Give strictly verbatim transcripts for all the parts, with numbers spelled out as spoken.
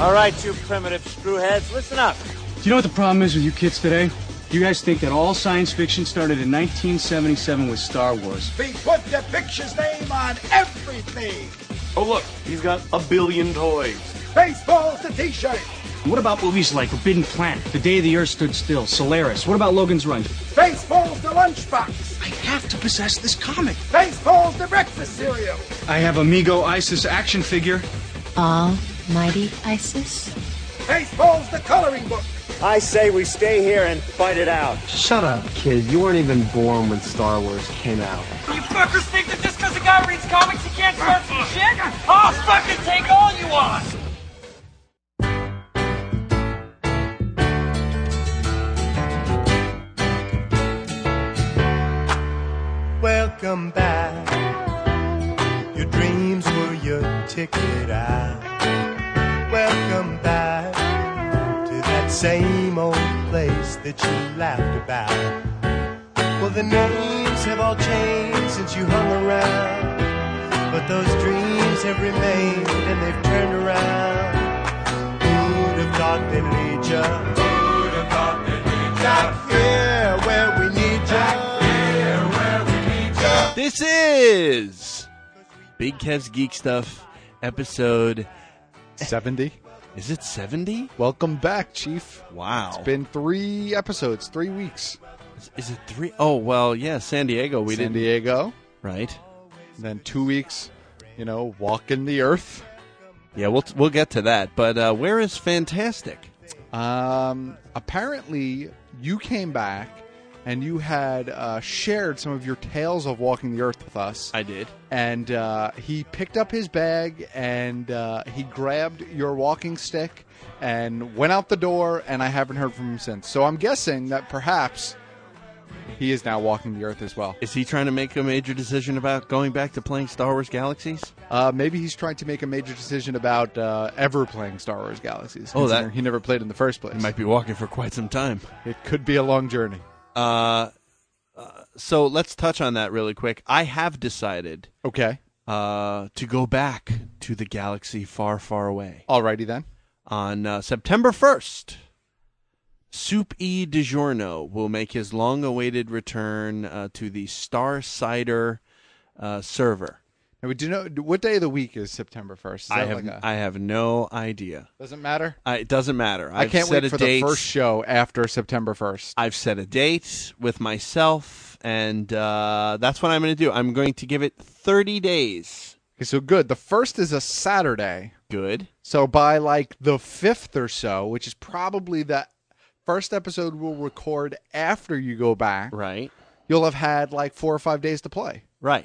All right, you primitive screwheads, listen up. Do you know what the problem is with you kids today? You guys think that all science fiction started in nineteen seventy-seven with Star Wars. We put the picture's name on everything. Oh, look, he's got a billion toys. Baseball's the t-shirt. What about movies like Forbidden Planet, The Day the Earth Stood Still, Solaris? What about Logan's Run? Baseball's the lunchbox. I have to possess this comic. Baseball's the breakfast cereal. I have Amigo Isis action figure. Almighty Isis? Baseball's the coloring book. I say we stay here and fight it out. Shut up, kid. You weren't even born when Star Wars came out. You fuckers think that just because a guy reads comics he can't start some shit? I'll fucking take all you want! Welcome back. Your dreams were your ticket out. Welcome back to that same old place that you laughed about. Well, the names have all changed since you hung around, but those dreams have remained and they've turned around. Who'd have thought they'd lead ya? Who'd have thought they'd lead ya? Back here where we need ya. This is Big Kev's Geek Stuff, episode seventy. Is it seventy? Welcome back, Chief. Wow. It's been three episodes, three weeks. Is, is it three? Oh, well, yeah, San Diego. We San didn't. Diego. Right. And then two weeks, you know, walking the earth. Yeah, we'll we'll get to that. But uh, where is Fantastic? Um, apparently, you came back and you had uh, shared some of your tales of walking the earth with us. I did. And uh, he picked up his bag and uh, he grabbed your walking stick and went out the door, and I haven't heard from him since. So I'm guessing that perhaps he is now walking the earth as well. Is he trying to make a major decision about going back to playing Star Wars Galaxies? Uh, maybe he's trying to make a major decision about uh, ever playing Star Wars Galaxies. Oh, that he never played in the first place. He might be walking for quite some time. It could be a long journey. Uh, uh, so let's touch on that really quick. I have decided, okay, uh, to go back to the galaxy far, far away. Alrighty then. On uh, September first, Soup E DiGiorno will make his long-awaited return uh, to the Star Cider uh, server. Now, we do know what day of the week is September first. I have like a, I have no idea. Doesn't matter. Uh, it doesn't matter. I I've can't set wait a for date. the first show after September first. I've set a date with myself, and uh, that's what I'm going to do. I'm going to give it thirty days. Okay, so good. The first is a Saturday. Good. So by like the fifth or so, which is probably the first episode we'll record after you go back. Right. You'll have had like four or five days to play. Right.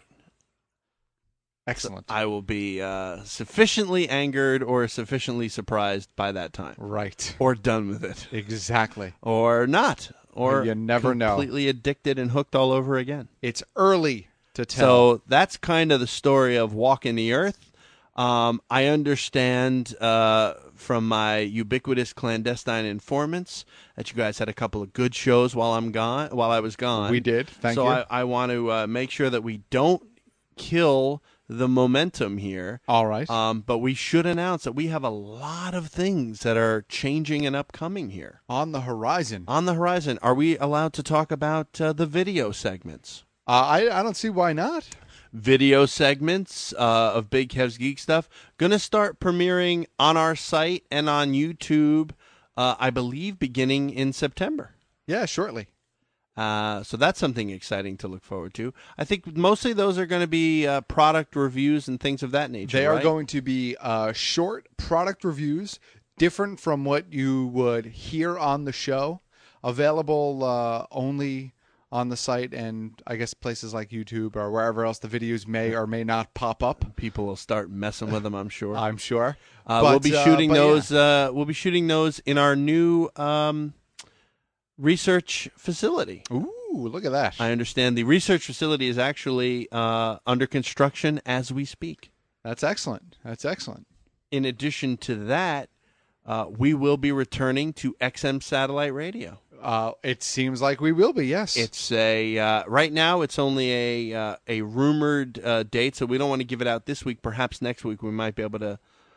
Excellent. So I will be uh, sufficiently angered or sufficiently surprised by that time. Right. Or done with it. Exactly. Or not. Or you never know. Completely addicted and hooked all over again. It's early to tell. So that's kind of the story of Walking the Earth. Um, I understand uh, from my ubiquitous clandestine informants that you guys had a couple of good shows while I'm gone. While I was gone, we did. Thank so you. So I, I want to uh, make sure that we don't kill the momentum here. All right. Um, but we should announce that we have a lot of things that are changing and upcoming here. On the horizon. On the horizon. Are we allowed to talk about uh, the video segments? Uh, I, I don't see why not. Video segments uh, of Big Kev's Geek Stuff going to start premiering on our site and on YouTube, uh, I believe, beginning in September. Yeah, shortly. Uh, so that's something exciting to look forward to. I think mostly those are going to be uh, product reviews and things of that nature. They are right? going to be uh, short product reviews, different from what you would hear on the show, available uh, only on the site and I guess places like YouTube or wherever else the videos may or may not pop up. People will start messing with them, I'm sure. I'm sure. Uh, but, we'll be shooting uh, those. Yeah. Uh, we'll be shooting those in our new um, research facility. Ooh, look at that! I understand the research facility is actually uh, under construction as we speak. That's excellent. That's excellent. In addition to that, uh, we will be returning to X M satellite radio. Uh, it seems like we will be. Yes, it's a uh, right now. It's only a uh, a rumored uh, date, so we don't want to give it out this week. Perhaps next week we might be able to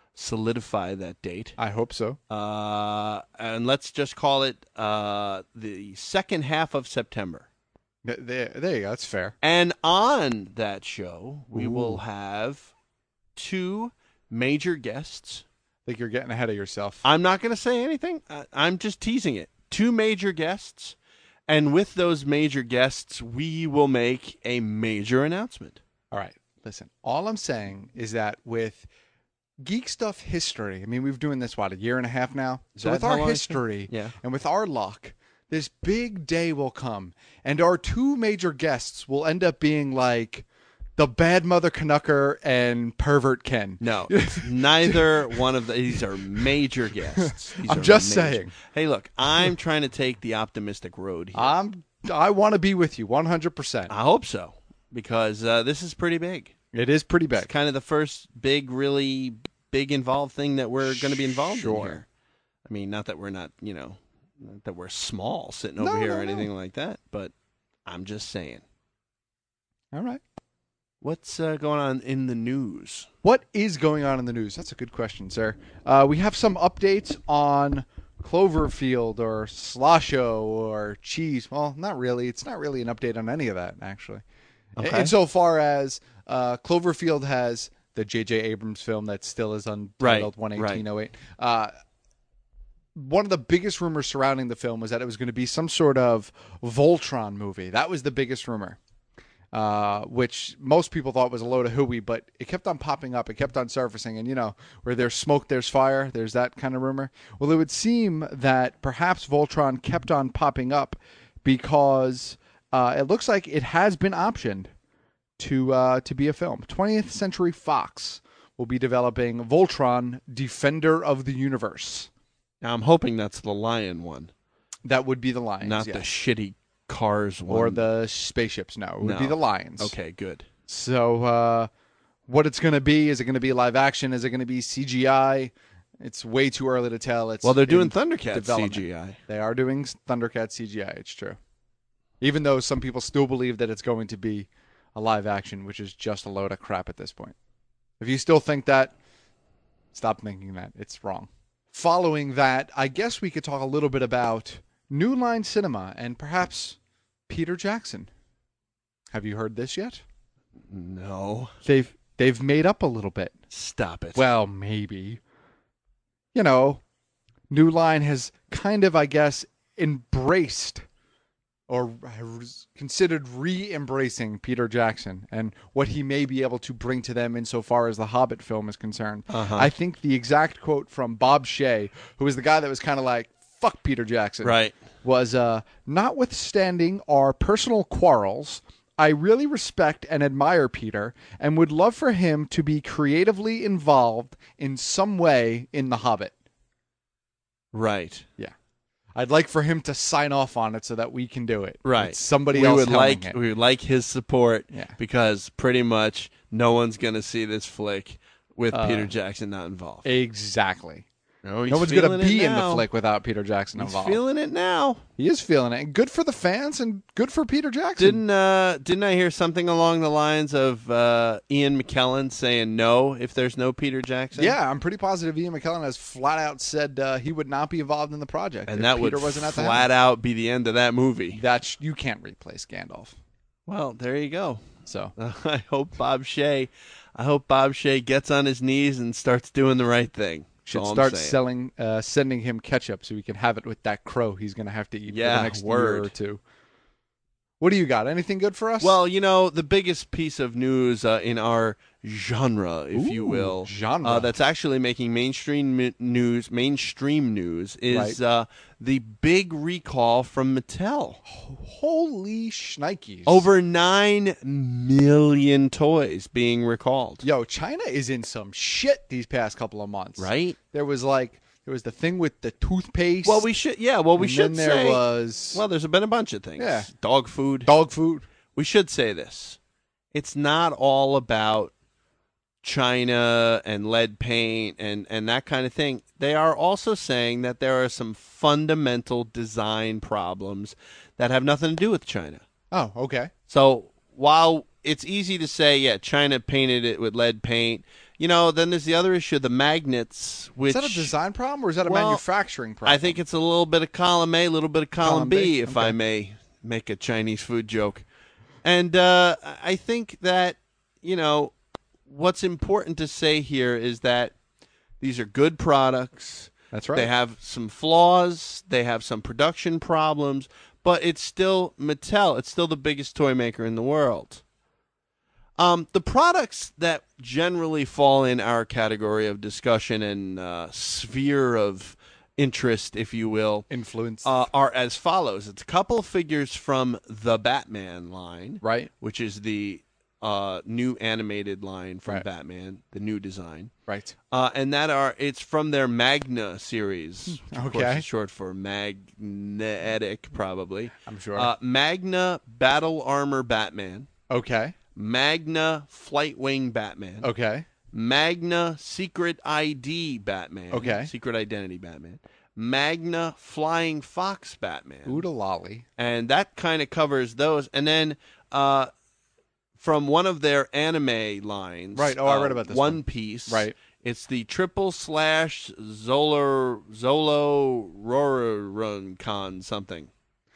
solidify that date. I hope so. Uh, and let's just call it uh, the second half of September. Th- There, there you go. That's fair. And on that show, we Ooh. will have two major guests. I think you're getting ahead of yourself. I'm not going to say anything. I- I'm just teasing it. Two major guests. And with those major guests, we will make a major announcement. All right. Listen, all I'm saying is that with Geek Stuff history, I mean, we've been doing this, what, a year and a half now? Is So that with how our long it's been? history Yeah. and with our luck, this big day will come, and our two major guests will end up being like the bad mother Canucker and pervert Ken. No, neither one of the, these are major guests. These I'm are just major. saying. Hey, look, I'm trying to take the optimistic road here. I'm, I want to be with you one hundred percent. I hope so, because uh, this is pretty big. It is pretty big. It's kind of the first big, really big involved thing that we're going to be involved Sure. in here. I mean, not that we're not, you know, not that we're small sitting No, over here no, or anything no. like that, but I'm just saying. All right. What's uh, going on in the news? What is going on in the news? That's a good question, sir. Uh, we have some updates on Cloverfield or Slosho or Cheese. Well, not really. It's not really an update on any of that, actually. Okay. Insofar as uh, Cloverfield has the J J. Abrams film that still is untitled one eighteen oh eight. Uh, one of the biggest rumors surrounding the film was that it was going to be some sort of Voltron movie. That was the biggest rumor. Uh, which most people thought was a load of hooey, but it kept on popping up. It kept on surfacing. And, you know, where there's smoke, there's fire. There's that kind of rumor. Well, it would seem that perhaps Voltron kept on popping up because uh, it looks like it has been optioned to uh, to be a film. twentieth Century Fox will be developing Voltron, Defender of the Universe. Now, I'm hoping that's the lion one, That would be the Lions, not yes. the shitty Cars one. Or the spaceships, no. It would No. be the Lions. Okay, good. So, uh, what it's going to be? Is it going to be live action? Is it going to be C G I? It's way too early to tell. It's Well, they're doing in Thundercats development. C G I. They are doing Thundercats C G I. It's true. Even though some people still believe that it's going to be a live action, which is just a load of crap at this point. If you still think that, stop thinking that. It's wrong. Following that, I guess we could talk a little bit about New Line Cinema and perhaps Peter Jackson. Have you heard this yet? No. They've they've made up a little bit. Stop it. Well, maybe. You know, New Line has kind of, I guess, embraced or considered re-embracing Peter Jackson and what he may be able to bring to them insofar as the Hobbit film is concerned. Uh-huh. I think the exact quote from Bob Shea, who was the guy that was kind of like, fuck Peter Jackson, Right. was, uh, notwithstanding our personal quarrels, I really respect and admire Peter and would love for him to be creatively involved in some way in The Hobbit. Right. Yeah. I'd like for him to sign off on it so that we can do it. Right. It's somebody we else would helming like it. we would like his support Yeah. because pretty much no one's going to see this flick with Uh, Peter Jackson not involved. Exactly. No, he's No one's going to feeling it be in the now. flick without Peter Jackson He's involved. feeling it now. He is feeling it. And good for the fans and good for Peter Jackson. Didn't uh, didn't I hear something along the lines of uh, Ian McKellen saying no if there's no Peter Jackson? Yeah, I'm pretty positive Ian McKellen has flat out said uh, he would not be involved in the project. and if that Peter would wasn't at the flat helm. out be the end of that movie. That's you can't replace Gandalf. Well, there you go. So I hope Bob Shea, I hope Bob Shea gets on his knees and starts doing the right thing. should That's all I'm start saying. selling, uh, sending him ketchup so he can have it with that crow he's going to have to eat for Yeah, the next word. year or two. What do you got? Anything good for us? Well, you know, the biggest piece of news uh, in our genre, if you Ooh, will, genre. Uh, that's actually making mainstream mi- news, mainstream news, is Right. uh, the big recall from Mattel. Holy shnikes. Over nine million toys being recalled. Yo, China is in some shit these past couple of months. Right? There was like, there was the thing with the toothpaste. Well, we should, yeah, well, we and should then there say, was well, there's been a bunch of things. Yeah. Dog food. dog food. We should say this. It's not all about China and lead paint and, and that kind of thing. They are also saying that there are some fundamental design problems that have nothing to do with China. Oh, okay. So while it's easy to say, yeah, China painted it with lead paint, You know, then there's the other issue, the magnets. Which, is that a design problem or is that a well, manufacturing problem? I think it's a little bit of column A, a little bit of column, Column B, B, if okay. I may make a Chinese food joke. And uh, I think that, you know, what's important to say here is that these are good products. That's right. They have some flaws. They have some production problems. But it's still Mattel. It's still the biggest toy maker in the world. Um, the products that generally fall in our category of discussion and uh, sphere of interest, if you will, influence, uh, are as follows. It's a couple of figures from the Batman line, right, which is the uh, new animated line from right. Batman, the new design, right, uh, and that are it's from their Magna series. Which okay, of course is short for magnetic, probably. I'm sure. Uh, Magna Battle Armor Batman. Okay. Magna Flightwing Batman. Okay. Magna Secret I D Batman. Okay. Secret Identity Batman. Magna Flying Fox Batman. Oodle lolly. And that kind of covers those. And then uh, from one of their anime lines. Right. Oh, uh, I read about this One one. Piece. Right. It's the triple slash Zolo Zolo Roricon something.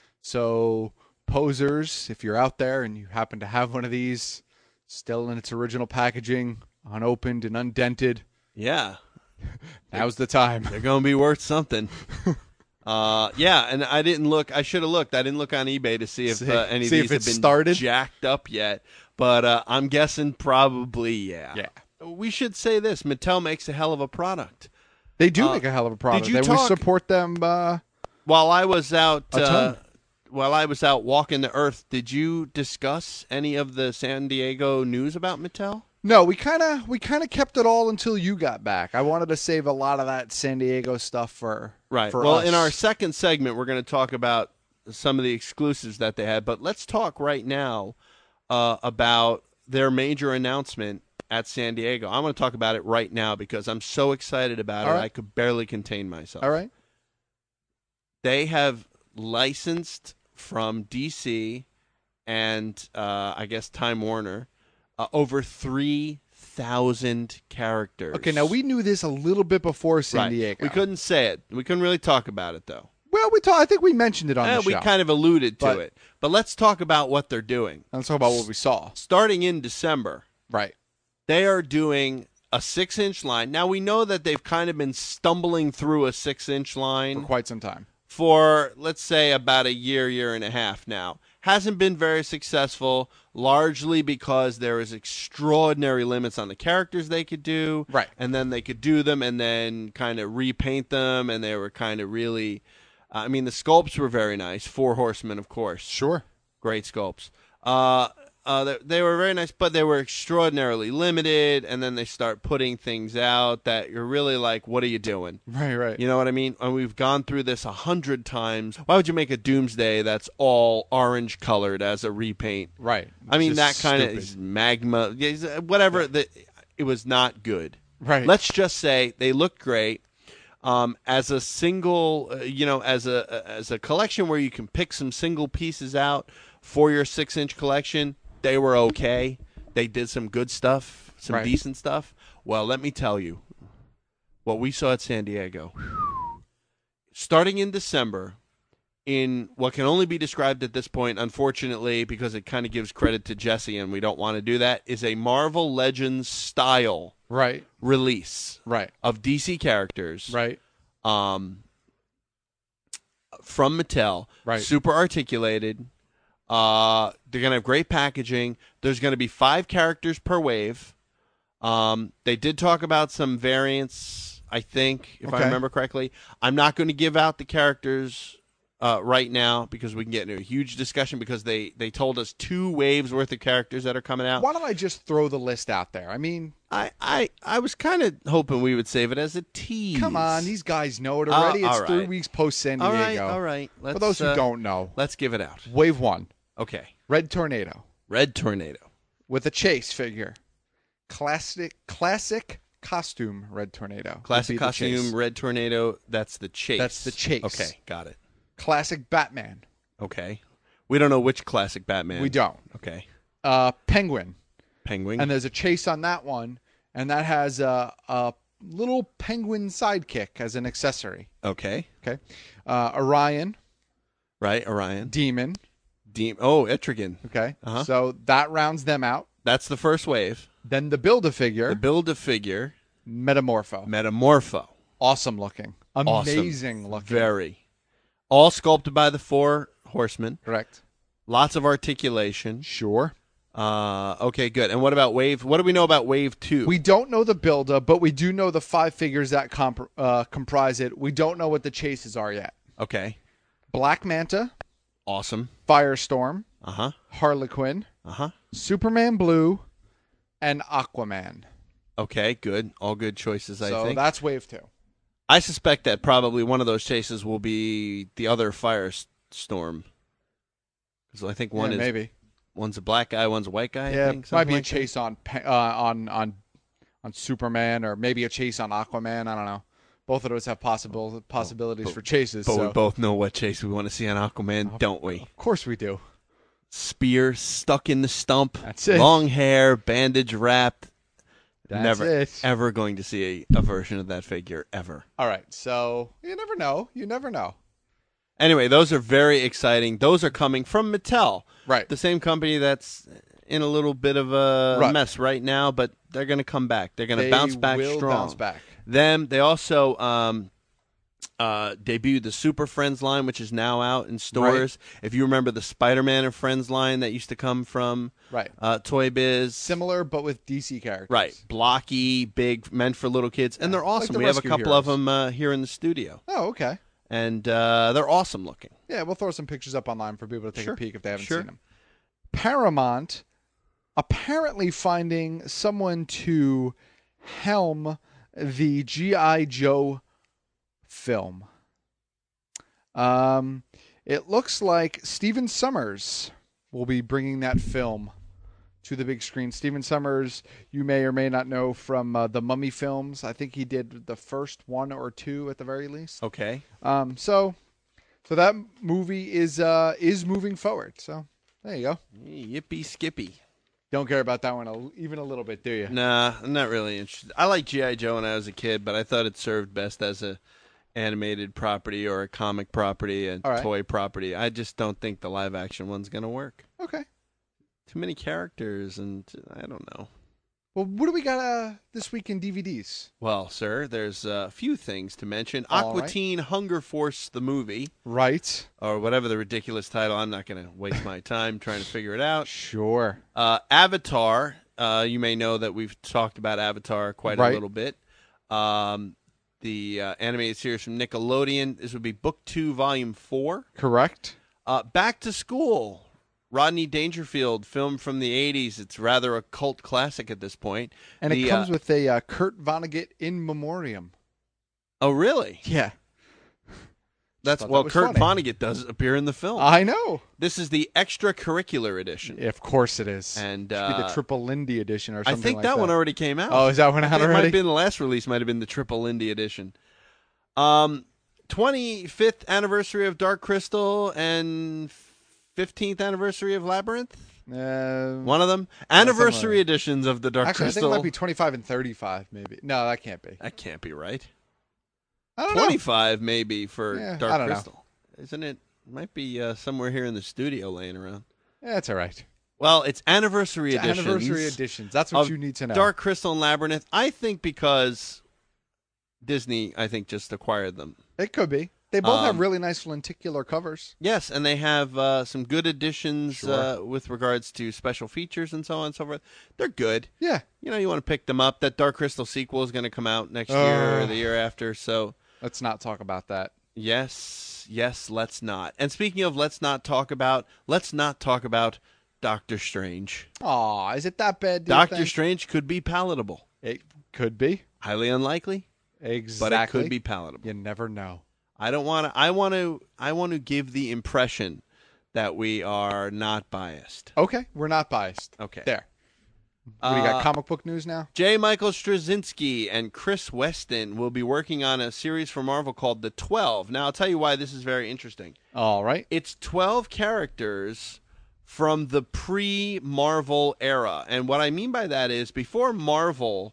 So, posers, if you're out there and you happen to have one of these still in its original packaging, unopened and undented. Yeah. Now's the time. They're going to be worth something. uh, yeah, and I didn't look. I should have looked. I didn't look on eBay to see if See- uh, any of see these if have it's been started? jacked up yet. But uh, I'm guessing probably, yeah. Yeah. We should say this. Mattel makes a hell of a product. They do Uh, make a hell of a product. did you and talk- we support them. Uh, While I was out... A ton. Uh, while I was out walking the earth, did you discuss any of the San Diego news about Mattel? no, we kind of we kind of kept it all until you got back. I wanted to save a lot of that San Diego stuff for Right. For well, us. in our second segment, we're going to talk about some of the exclusives that they had. But let's talk right now uh, about their major announcement at San Diego. I'm going to talk about it right now because I'm so excited about All it. right. I could barely contain myself. all right. They have licensed from D C and uh, I guess Time Warner uh, over three thousand characters. Okay, now we knew this a little bit before San Right. Diego. We couldn't say it. We couldn't really talk about it, though. Well, we talk, I think we mentioned it on Eh, the we show. kind of alluded to But- it. But let's talk about what they're doing. Let's talk about what we saw. Starting in December, Right. they are doing a six-inch line. Now, we know that they've kind of been stumbling through a six-inch For line quite some time. for, let's say, about a year, year and a half now. Hasn't been very successful, largely because there is extraordinary limits on the characters they could do. Right. And then they could do them and then kind of repaint them, and they were kind of really... I mean, the sculpts were very nice. Four Horsemen, of course. Sure. Great sculpts. Uh, uh, they, they were very nice, but they were extraordinarily limited, and then they start putting things out that you're really like, what are you doing? Right, right. You know what I mean? And we've gone through this a hundred times. Why would you make a Doomsday that's all orange colored as a repaint? Right. I mean, that Just kind of stupid. is magma, yeah, whatever. The, it was not good. Right. Let's just say they looked great. Um, as a single, uh, you know, as a as a collection where you can pick some single pieces out for your six-inch collection, they were okay. They did some good stuff, some Right. decent stuff. Well, let me tell you, what we saw at San Diego, starting in December, in what can only be described at this point, unfortunately, because it kind of gives credit to Jesse, and we don't want to do that, is a Marvel Legends style Right. release Right. of D C characters. Right. Um, from Mattel, Right. super articulated. Uh, they're gonna have great packaging. There's gonna be five characters per wave. Um, they did talk about some variants, I think, if I Okay. remember correctly. I'm not going to give out the characters uh, right now because we can get into a huge discussion because they they told us two waves worth of characters that are coming out. Why don't I just throw the list out there? I mean, I I, I was kind of hoping we would save it as a tease. come on, these guys know it Uh, already. all it's three right. weeks post San All Diego. right, all right. Let's, For those who uh, don't know, let's give it out. Wave one, Okay. Red Tornado Red Tornado. with a chase figure, classic classic costume Red Tornado. would Classic be the chase. costume, Red Tornado. That's the chase. That's the chase. Okay, got it. Classic Batman. Okay. We don't know which classic Batman. We don't. Okay. Uh, Penguin. Penguin. And there's a chase on that one, and that has a, a little penguin sidekick as an accessory. Okay. Okay. Uh, Orion. Right, Orion. Demon. Dem- oh, Etrigan. Okay. Uh-huh. So that rounds them out. That's the first wave. Then the Build-A-Figure. The Build-A-Figure. Metamorpho. Metamorpho. Awesome looking. Amazing awesome. looking. Very. All sculpted by the four horsemen. Correct. Lots of articulation. Sure. Uh, okay, good. And what about wave? What do we know about wave two? We don't know the builder, but we do know the five figures that comp- uh, comprise it. We don't know what the chases are yet. Okay. Black Manta. Awesome. Firestorm. Uh-huh. Harlequin. Uh-huh. Superman Blue. And Aquaman. Okay, good. All good choices, I so think. that's wave two. I suspect that probably one of those chases will be the other Firestorm. Because I think one yeah, is maybe one's a black guy, one's a white guy. Yeah, I think, might be like a chase on uh, on on on Superman, or maybe a chase on Aquaman. I don't know. Both of those have possible possibilities but, for chases. But so. we both know what chase we want to see on Aquaman, don't we? Of course we do. Spear stuck in the stump. That's it. Long hair, bandage wrapped. That's Never, it. ever going to see a, a version of that figure, ever. All right, so you never know. You never know. Anyway, those are very exciting. Those are coming from Mattel. Right. The same company that's in a little bit of a right. mess right now, but they're going to come back. They're going to they bounce back will strong. bounce back. Them, they also um, uh, debuted the Super Friends line, which is now out in stores. Right. If you remember the Spider-Man and Friends line that used to come from right. uh, Toy Biz. Similar, but with D C characters. Right. Blocky, big, meant for little kids. And they're awesome. Like the we have a Rescue couple Heroes. of them uh, here in the studio. Oh, okay. And uh, they're awesome looking. Yeah, we'll throw some pictures up online for people to take sure. a peek if they haven't sure. seen them. Paramount apparently finding someone to helm the G I. Joe film. Um, it looks like Stephen Summers will be bringing that film to the big screen. Stephen Summers, you may or may not know from uh, the Mummy films. I think he did the first one or two at the very least. Okay. Um, so, so that movie is uh is moving forward. So there you go. Yippee skippy. Don't care about that one a, even a little bit, do you? Nah, I'm not really interested. I like G I. Joe when I was a kid, but I thought it served best as a animated property or a comic property, a right. toy property. I just don't think the live action one's gonna work. Okay. Too many characters, and I don't know. Well, what do we got uh, this week in D V Ds? Well, sir, there's a few things to mention. All Aqua right. Teen Hunger Force, the movie. Right. Or whatever the ridiculous title. I'm not going to waste my time trying to figure it out. Sure. Uh, Avatar. Uh, you may know that we've talked about Avatar quite right. a little bit. Um, the uh, animated series from Nickelodeon. This would be Book two, Volume four. Correct. Uh, Back to School. Rodney Dangerfield, film from the eighties. It's rather a cult classic at this point. And the, it comes uh, with a uh, Kurt Vonnegut in memoriam. Oh, really? Yeah. That's Thought well, that was Kurt funny. Vonnegut does appear in the film. I know. This is the extracurricular edition. Yeah, of course it is. And Should uh, be the Triple Lindy edition or I something think like that, that one already came out. Oh, is that one I out think It might already? have been the last release. Might have been the Triple Lindy edition. Um, twenty-fifth anniversary of Dark Crystal and fifteenth anniversary of Labyrinth. Uh, One of them. Anniversary editions of the Dark Actually, Crystal. I think it might be twenty-five and thirty-five, maybe. No, that can't be. That can't be right. I don't know. twenty-five maybe for Yeah, I Dark don't know. Crystal. Isn't it? Might be uh, somewhere here in the studio laying around. Yeah, that's all right. Well, it's anniversary It's editions. anniversary editions. That's what of you need to know. Dark Crystal and Labyrinth. I think because Disney, I think, just acquired them. It could be. They both Um, have really nice lenticular covers. Yes, and they have uh, some good additions Sure. uh, with regards to special features and so on and so forth. They're good. Yeah. You know, you want to pick them up. That Dark Crystal sequel is going to come out next Uh. year or the year after. So, Let's not talk about that. yes, yes, let's not. And speaking of let's not talk about, let's not talk about Doctor Strange. Aw, is it that bad? do you Doctor think? Strange could be palatable. It could be. Highly unlikely, Exactly. but it could be palatable. You never know. I don't want to. I want to. I want to give the impression that we are not biased. Okay, we're not biased. Okay. There. What, do you got Uh, comic book news now? J. Michael Straczynski and Chris Weston will be working on a series for Marvel called The twelve. Now, I'll tell you why this is very interesting. All right. It's twelve characters from the pre-Marvel era. And what I mean by that is before Marvel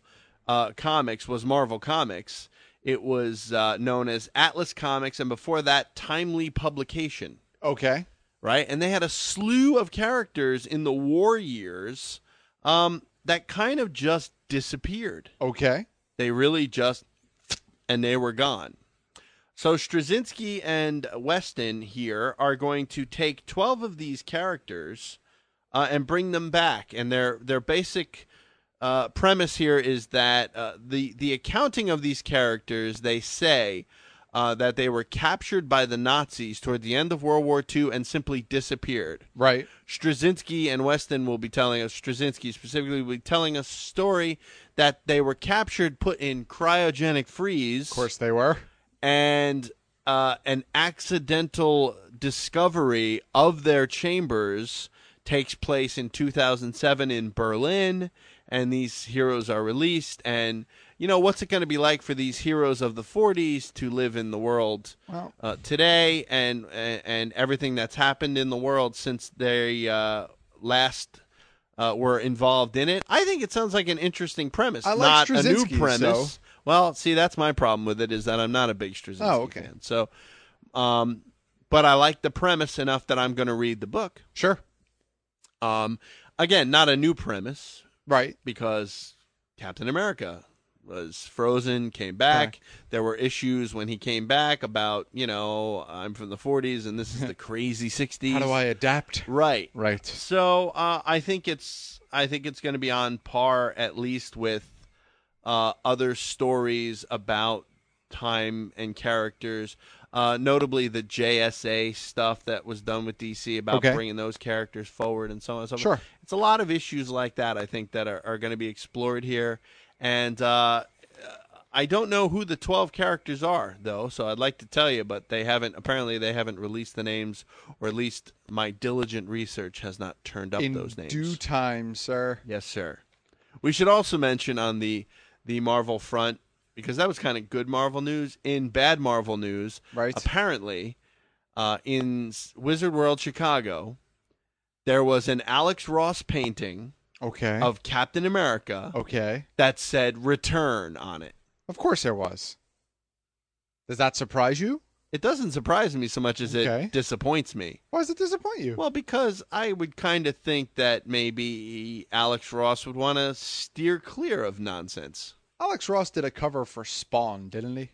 uh, Comics was Marvel Comics. It was uh, known as Atlas Comics, and before that, Timely Publication. Okay. Right? And they had a slew of characters in the war years um, that kind of just disappeared. Okay. They really just, and they were gone. So Straczynski and Weston here are going to take twelve of these characters uh, and bring them back. And their their basic uh, premise here is that uh, the, the accounting of these characters, they say uh, that they were captured by the Nazis toward the end of World War Two and simply disappeared. Right. Straczynski and Weston will be telling us, Straczynski specifically will be telling us a story that they were captured, put in cryogenic freeze. Of course they were. And uh, an accidental discovery of their chambers takes place in two thousand seven in Berlin, and these heroes are released. And, you know, what's it going to be like for these heroes of the forties to live in the world well, uh, today and, and and everything that's happened in the world since they uh, last uh, were involved in it? I think it sounds like an interesting premise, I like not a new Straczynski, premise. so- Well, see, that's my problem with it, is that I'm not a big Straczynski Oh, okay. fan. So, um, but I like the premise enough that I'm going to read the book. Sure. Um, again, not a new premise, Right. because Captain America was frozen, came back. Right. There were issues when he came back about, you know, I'm from the forties and this is the crazy sixties. How do I adapt? Right. Right. So uh, I think it's I think it's going to be on par at least with uh, other stories about time and characters. Uh, notably, the J S A stuff that was done with D C about Okay. bringing those characters forward and so on and so forth. Sure. It's a lot of issues like that, I think, that are, are going to be explored here. And uh, I don't know who the twelve characters are, though, so I'd like to tell you, but they haven't. Apparently, they haven't released the names, or at least my diligent research has not turned up In those names. due time, sir. Yes, sir. We should also mention on the the Marvel front, because that was kind of good Marvel news. In bad Marvel news, Right. apparently, uh, in Wizard World Chicago, there was an Alex Ross painting Okay. of Captain America okay. that said "Return" on it. Of course there was. Does that surprise you? It doesn't surprise me so much as Okay. it disappoints me. Why does it disappoint you? Well, because I would kind of think that maybe Alex Ross would want to steer clear of nonsense. Alex Ross did a cover for Spawn, didn't he?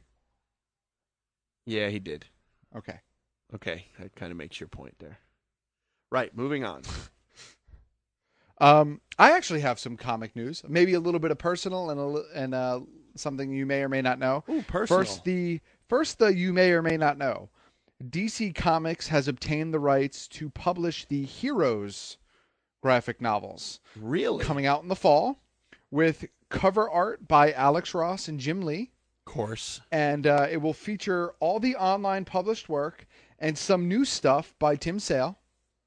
Yeah, he did. Okay. Okay, that kind of makes your point there. Right, moving on. Um, I actually have some comic news, maybe a little bit of personal and a, li- and uh, something you may or may not know. Ooh, personal. First, the first the you may or may not know. D C Comics has obtained the rights to publish the Heroes graphic novels, Really? coming out in the fall, with cover art by Alex Ross and Jim Lee. Of course. And uh, it will feature all the online published work and some new stuff by Tim Sale.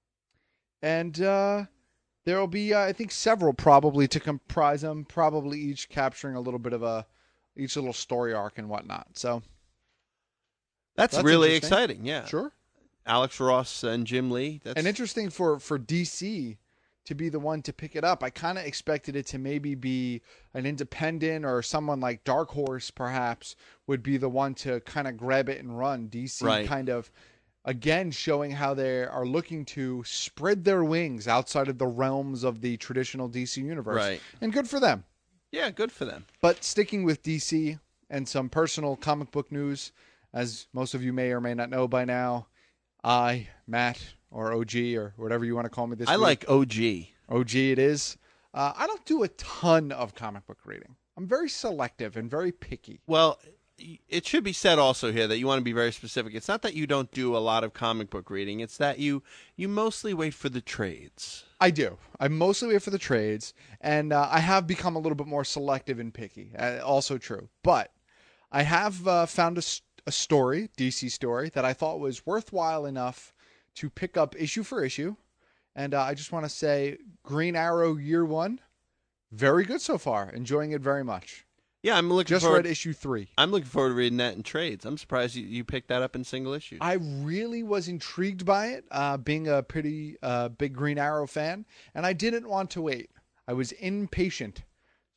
And uh, there will be, uh, I think, several probably to comprise them, probably each capturing a little bit of a, each little story arc and whatnot. So That's, That's really interesting. exciting, yeah. sure. Alex Ross and Jim Lee. That's And interesting for, for D C to be the one to pick it up. I kind of expected it to maybe be an independent or someone like Dark Horse perhaps would be the one to kind of grab it and run. D C Right. kind of, again, showing how they are looking to spread their wings outside of the realms of the traditional D C universe. Right. And good for them. Yeah, good for them. But sticking with D C and some personal comic book news, as most of you may or may not know by now, I, Matt, or O G, or whatever you want to call me this I week. like O G. O G it is. Uh, I don't do a ton of comic book reading. I'm very selective and very picky. Well, it should be said also here that you want to be very specific. It's not that you don't do a lot of comic book reading. It's that you you mostly wait for the trades. I do. I mostly wait for the trades, and uh, I have become a little bit more selective and picky. Uh, also true. But I have uh, found a, s- a story, D C story, that I thought was worthwhile enough to pick up issue for issue. And uh, I just want to say Green Arrow Year One, very good so far. Enjoying it very much. Yeah, I'm looking Just forward. read issue three. I'm looking forward to reading that in trades. I'm surprised you, you picked that up in single issues. I really was intrigued by it, uh, being a pretty uh, big Green Arrow fan, and I didn't want to wait. I was impatient.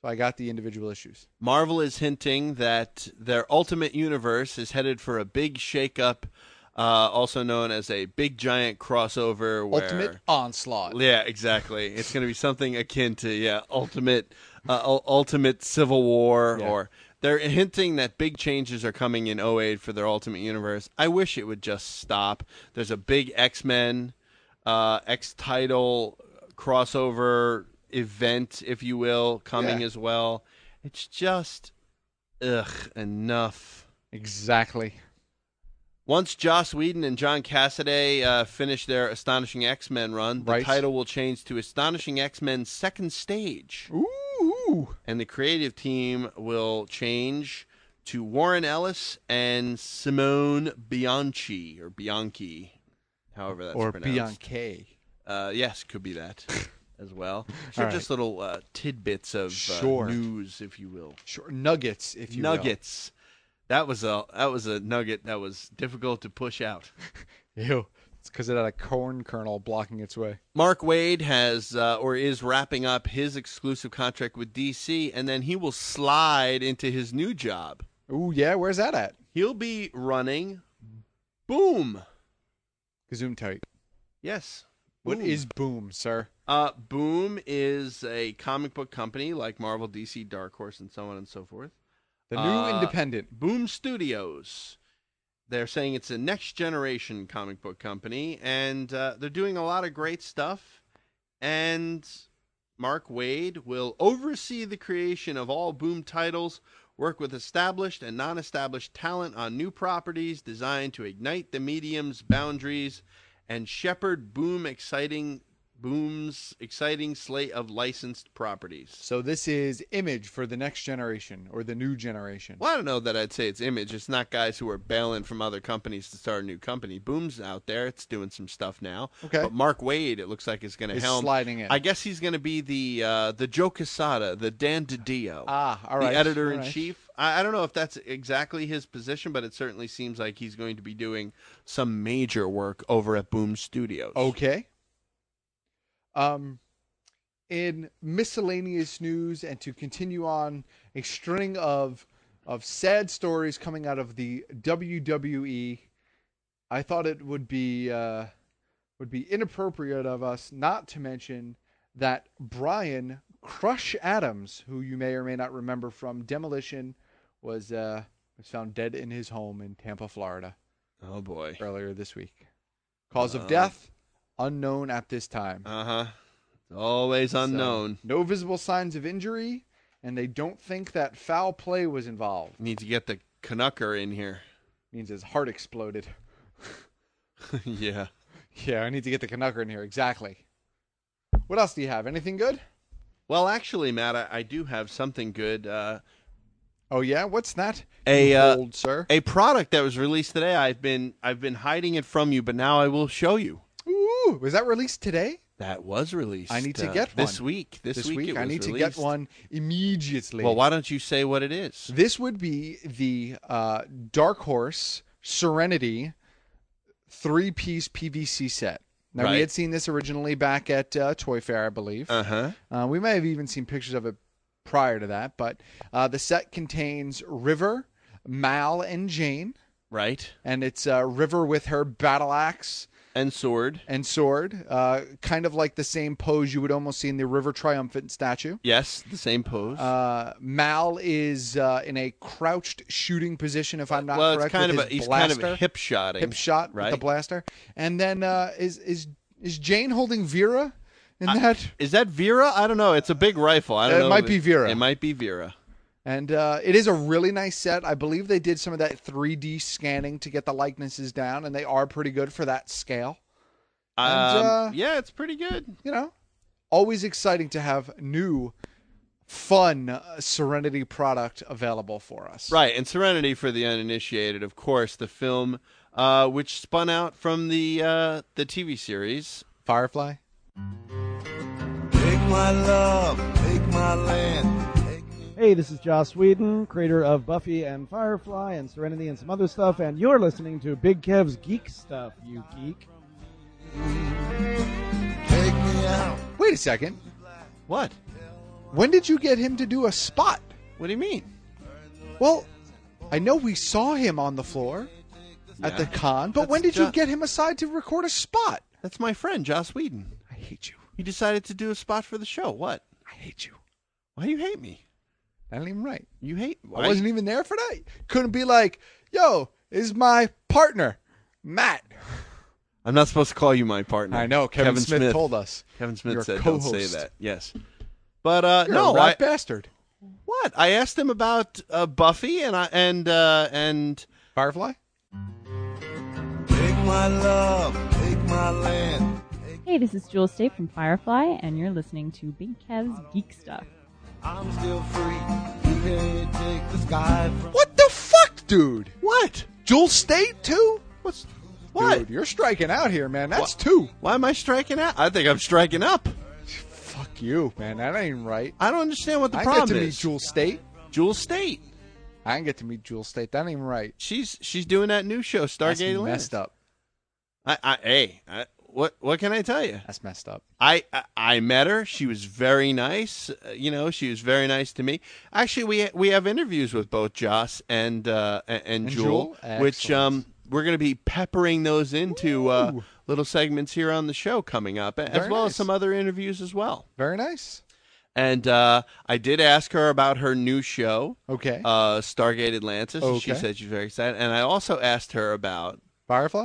So I got the individual issues. Marvel is hinting that their Ultimate Universe is headed for a big shakeup, uh, also known as a big giant crossover. Where, Ultimate Onslaught. Yeah, exactly. It's going to be something akin to yeah, Ultimate, uh, U- Ultimate Civil War, Yeah. or they're hinting that big changes are coming in oh eight for their Ultimate Universe. I wish it would just stop. There's a big X-Men, uh, X-Title crossover event, if you will, coming Yeah. as well. It's just, ugh, enough. Exactly. Once Joss Whedon and John Cassaday uh, finish their Astonishing X-Men run, the Right. title will change to Astonishing X-Men Second Stage. Ooh. And the creative team will change to Warren Ellis and Simone Bianchi, or Bianchi, however that's Or pronounced. Bianchi. Uh, yes, could be that as well. So All just little uh, tidbits of uh, Sure. news, if you will. Sure. Nuggets, if you will. Nuggets. That was a that was a nugget that was difficult to push out. Ew. It's because it had a corn kernel blocking its way. Mark Waid has uh, or is wrapping up his exclusive contract with D C, and then he will slide into his new job. Ooh, yeah. Where's that at? He'll be running Boom. Gesundheit. Yes. What Boom. is Boom, sir? Uh, Boom is a comic book company like Marvel, D C, Dark Horse, and so on and so forth. The new Uh, independent. Boom Studios. They're saying it's a next-generation comic book company, and uh, they're doing a lot of great stuff. And Mark Waid will oversee the creation of all Boom titles, work with established and non-established talent on new properties designed to ignite the medium's boundaries and shepherd Boom exciting Boom's exciting slate of licensed properties. So this is Image for the next generation or the new generation. Well, I don't know that I'd say it's Image. It's not guys who are bailing from other companies to start a new company. Boom's out there. It's doing some stuff now. Okay. But Mark Waid, it looks like, is going to Is helm. sliding in. I guess he's going to be the uh, the Joe Quesada, the Dan DiDio. Ah, all right. The editor in all right. chief. I, I don't know if that's exactly his position, but it certainly seems like he's going to be doing some major work over at Boom Studios. Okay. Um, in miscellaneous news, and to continue on a string of of sad stories coming out of the W W E, I thought it would be uh, would be inappropriate of us not to mention that Brian Crush Adams, who you may or may not remember from Demolition, was uh, was found dead in his home in Tampa, Florida. Oh boy! Earlier this week, cause of Uh. death unknown at this time. Uh huh. It's always unknown. So, no visible signs of injury, and they don't think that foul play was involved. Need to get the Canucker in here. Means his heart exploded. Yeah. Yeah, I need to get the Canucker in here. Exactly. What else do you have? Anything good? Well, actually, Matt, I, I do have something good. Uh, Oh yeah, what's that? a You uh, hold, sir. a product that was released today. I've been I've been hiding it from you, but now I will show you. Ooh, was that released today? That was released. I need to uh, get this one. week. This, This week, week, it I was need to released. get one immediately. Well, why don't you say what it is? This would be the uh, Dark Horse Serenity three-piece P V C set. Now, Right. we had seen this originally back at uh, Toy Fair, I believe. Uh-huh. Uh, we may have even seen pictures of it prior to that, but uh, the set contains River, Mal, and Jane. Right. And it's uh, River with her battle axe And sword. and sword, uh, kind of like the same pose you would almost see in the River Triumphant statue. Yes, the same pose. Uh, Mal is uh, in a crouched shooting position, if I'm not well, correct. it's kind of with a his he's blaster, kind of a hip shotting. hip shot right? with the blaster. And then uh, is is is Jane holding Vera in that? Is that Vera? I don't know. It's a big rifle. I don't It know. might if be Vera. It might be Vera. And uh, it is a really nice set. I believe they did some of that three D scanning to get the likenesses down, and they are pretty good for that scale. And, Um, uh, yeah, it's pretty good. You know, always exciting to have new, fun uh, Serenity product available for us. Right, and Serenity for the uninitiated, of course, the film uh, which spun out from the uh, the T V series Firefly. Take my love, take my land. Hey, this is Joss Whedon, creator of Buffy and Firefly and Serenity and some other stuff, and you're listening to Big Kev's Geek Stuff, you geek. Take me out. Wait a second. What? When did you get him to do a spot? What do you mean? Well, I know we saw him on the floor at Yeah. the con, but That's when did you Jo- get him aside to record a spot? That's my friend, Joss Whedon. I hate you. He decided to do a spot for the show. What? I hate you. Why do you hate me? That ain't even right. You hate... I wasn't even there for that. Couldn't be like, yo, this is my partner, Matt. I'm not supposed to call you my partner. I know. Kevin, Smith, told us. Kevin Smith You're a said, don't say co-host. that. Yes. But, uh, You're no, a rat I... bastard. What? I asked him about uh, Buffy and I and uh, and Firefly. Take my love, take my land. Hey, this is Jewel State from Firefly, and you're listening to Big Kev's Geek Stuff. I'm still free. You can't take the sky from. What the fuck, dude? What? Jewel State too? What's what? Dude, you're striking out here, man. That's two. Why am I striking out? I think I'm striking up. Fuck you, man. That ain't right. I don't understand what the I problem get to meet is. Jewel State. Jewel State. I didn't get to meet Jewel State. That ain't even right. She's she's doing that new show, That's Stargate Atlantis. messed up. I, I hey, I, what what can I tell you? That's messed up. I, I I met her. She was very nice. Uh, you know, she was very nice to me. Actually, we we have interviews with both Joss and uh, and, and And Jewel, Jewel? which um Excellent. we're going to be peppering those into uh, Ooh. little segments here on the show coming up, as Very well as nice. some other interviews as well. Very nice. And uh, I did ask her about her new show, Okay. uh, Stargate Atlantis. and She Okay. said she's very excited. And I also asked her about Firefly.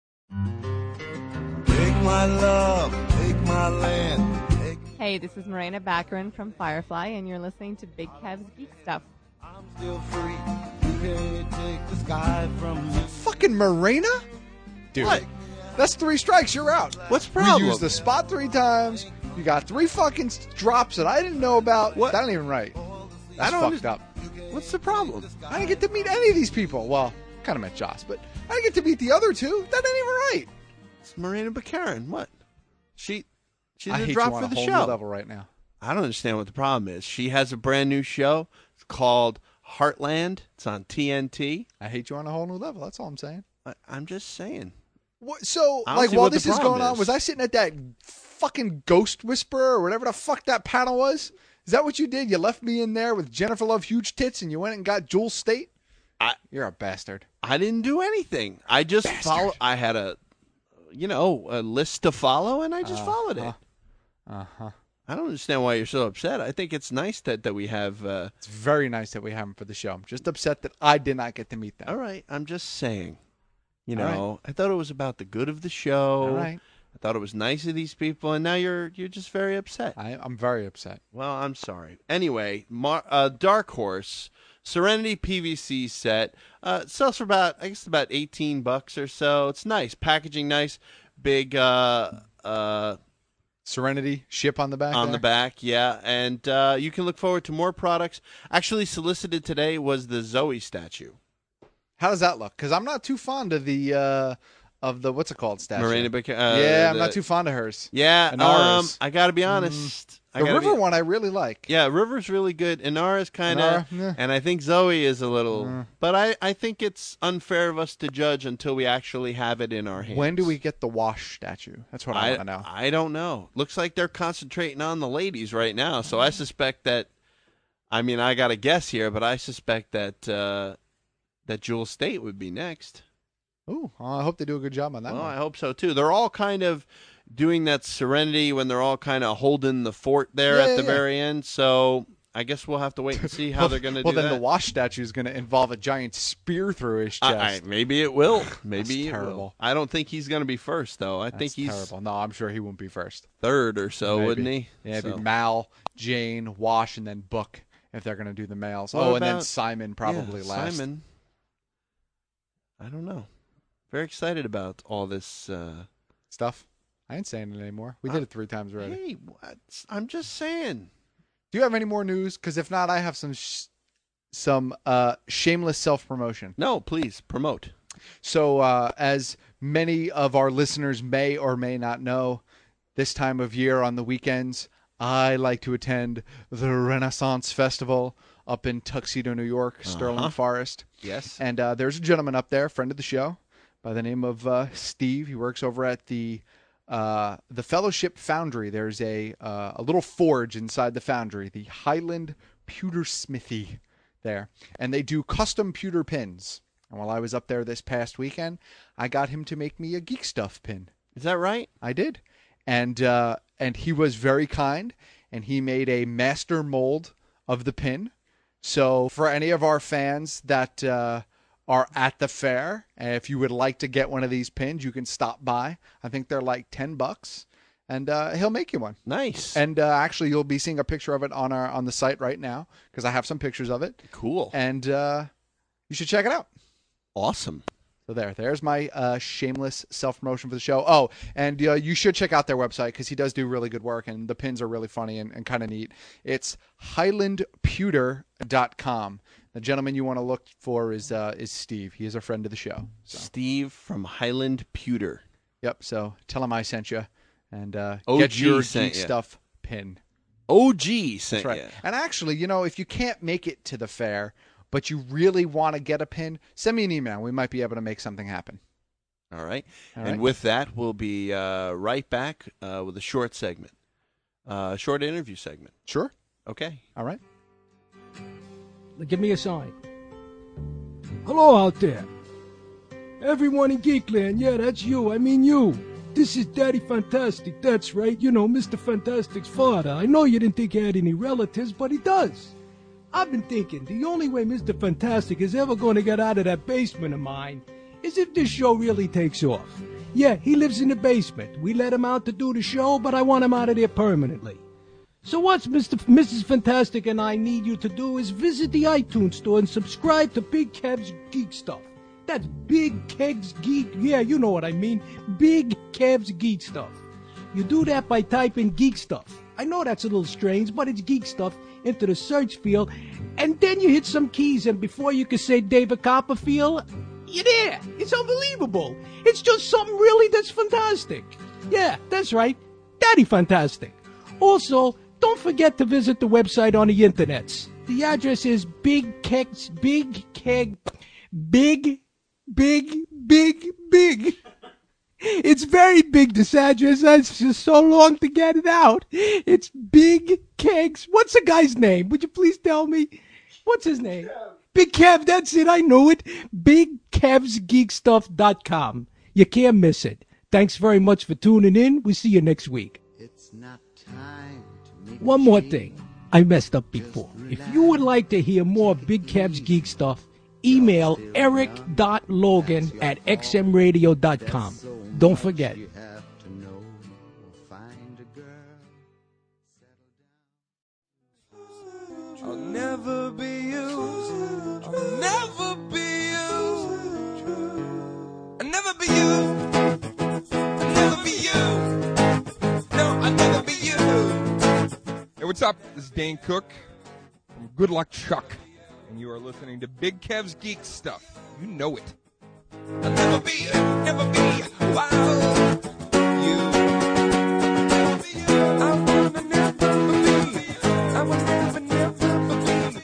Take my love, take my land. Take... Hey, this is Morena Baccarin from Firefly, and you're listening to Big Kev's Geek Stuff. I'm still free. You can't take the sky from me. Fucking Morena? Dude. What? That's three strikes. You're out. What's the We problem? used the spot three times. You got three fucking s- drops that I didn't know about. What? That ain't even right. That's I don't fucked under- up. What's the problem? I didn't get to meet any of these people. Well, kind of met Joss, but I didn't get to meet the other two. That ain't even right. It's Marina Baccarin. What? She she I did a hate drop you on for a the whole show. new level right now. I don't understand what the problem is. She has a brand new show. It's called Heartland. It's on T N T. I hate you on a whole new level. That's all I'm saying. I, I'm just saying. What, so, I don't like, see while what the this is problem going on, is. was I sitting at that fucking Ghost Whisperer or whatever the fuck that panel was? Is that what you did? You left me in there with Jennifer Love Huge Tits and you went and got Jewel State? I You're a bastard. I didn't do anything. I just Bastard. follow. I had a, you know, a list to follow, and I just followed it. Uh huh. I don't understand why you're so upset. I think it's nice that, that we have. Uh, It's very nice that we have them for the show. I'm just upset that I did not get to meet them. all right, I'm just saying. You All know, I thought it was about the good of the show. All right. I thought it was nice of these people, and now you're you're just very upset. I, I'm very upset. Well, I'm sorry. Anyway, Mar- uh, Dark Horse Serenity P V C set uh, sells for about I guess about eighteen bucks or so. It's nice, packaging nice, big uh, uh, Serenity ship on the back. on there? the back, yeah. And uh, you can look forward to more products. Actually, solicited today was the Zoe statue. How does that look? Because I'm not too fond of the uh, of the what's it called statue. Marina Bac- uh, yeah, I'm the- not too fond of hers. Yeah, Inara's. um, I got to be honest. I The gotta river be- one I really like. Yeah, River's really good. Inara's kind of, Inara, yeah. and I think Zoe is a little. Mm. But I, I think it's unfair of us to judge until we actually have it in our hands. When do we get the wash statue? That's what I, I, want to know. I don't know. Looks like they're concentrating on the ladies right now, so I suspect that. I mean, I got to guess here, but I suspect that uh, that Jewel State would be next. Ooh, I hope they do a good job on that Well, one. I hope so too. They're all kind of doing that Serenity when they're all kind of holding the fort there Yeah, at yeah, the yeah. very end. So I guess we'll have to wait and see how well, they're going to well, do then that. the wash statue is going to involve a giant spear through his chest. I, I, maybe it will. Maybe it terrible. will. I don't think he's going to be first, though. I That's think he's terrible. No, I'm sure he won't be first. third or so, Maybe. wouldn't he? Yeah, it'd So- be Mal, Jane, Wash, and then Book if they're going to do the males. What oh, and then about- Simon probably yeah, last. Simon. I don't know. Very excited about all this. Uh, Stuff. I ain't saying it anymore. We did it three times already. hey, what? I'm just saying. Do you have any more news? Because if not, I have some sh- some uh, shameless self promotion. No, please promote. So, uh, as many of our listeners may or may not know, this time of year on the weekends, I like to attend the Renaissance Festival up in Tuxedo, New York, Sterling Uh-huh. Forest. Yes. And uh, there's a gentleman up there, friend of the show, by the name of uh, Steve. He works over at the uh, the Fellowship Foundry. There's a uh, a little forge inside the foundry, the Highland Pewter Smithy there. And they do custom pewter pins. And while I was up there this past weekend, I got him to make me a Geek Stuff pin. Is that right? I did. And uh, and he was very kind, and he made a master mold of the pin. So for any of our fans that uh, are at the fair, and if you would like to get one of these pins, you can stop by. I think they're like ten bucks, and uh, he'll make you one. Nice. And uh, actually, you'll be seeing a picture of it on our on the site right now because I have some pictures of it. Cool. And uh, you should check it out. Awesome. So there, there's my uh, shameless self-promotion for the show. Oh, and uh, you should check out their website because he does do really good work, and the pins are really funny and, and kind of neat. It's highland pewter dot com. The gentleman you want to look for is uh, is Steve. He is a friend of the show. So. Steve from Highland Pewter. Yep, so tell him I sent you, and uh, O G get your sent Geek ya. Stuff pin. O G sent That's right. ya. And actually, you know, if you can't make it to the fair, but you really want to get a pin, send me an email. We might be able to make something happen. All right. All and right. with that, we'll be uh, right back uh, with a short segment, a uh, short interview segment. Sure. Okay. All right. Give me a sign. Hello out there. Everyone in Geekland, yeah, that's you. I mean you. This is Daddy Fantastic. That's right. You know, Mister Fantastic's father. I know you didn't think he had any relatives, but he does. I've been thinking the only way Mister Fantastic is ever going to get out of that basement of mine is if this show really takes off. Yeah, he lives in the basement. We let him out to do the show, but I want him out of there permanently. So what Mister F- Missus Fantastic and I need you to do is visit the iTunes store and subscribe to Big Kev's Geek Stuff. That's Big Kev's Geek. Yeah, you know what I mean. Big Kev's Geek Stuff. You do that by typing Geek Stuff. I know that's a little strange, but it's Geek Stuff into the search field, and then you hit some keys, and before you can say David Copperfield, you're there. It's unbelievable. It's just something really that's fantastic. Yeah, that's right. Daddy Fantastic. Also, don't forget to visit the website on the internets. The address is Big Kegs, Big Keg, Big, Big, Big, Big. It's very big, this address. It's just so long to get it out. It's Big Kegs. What's the guy's name? Would you please tell me? What's his name? Kev. Big Kev, that's it. I knew it. big kevs geek stuff dot com. You can't miss it. Thanks very much for tuning in. We'll see you next week. It's not time to make One more thing. I messed up before. If you would like to hear more Big Kev's Geek Stuff, email eric dot logan at x m radio dot com. Don't forget. I'll never be you. I'll never be you. I'll never be you. I'll never be you. No, I'll never be you. Hey, what's up? This is Dane Cook from Good Luck Chuck, and you are listening to Big Kev's Geek Stuff. You know it. I'll never be, never be, wow, you. I wanna never be, I will never, never be.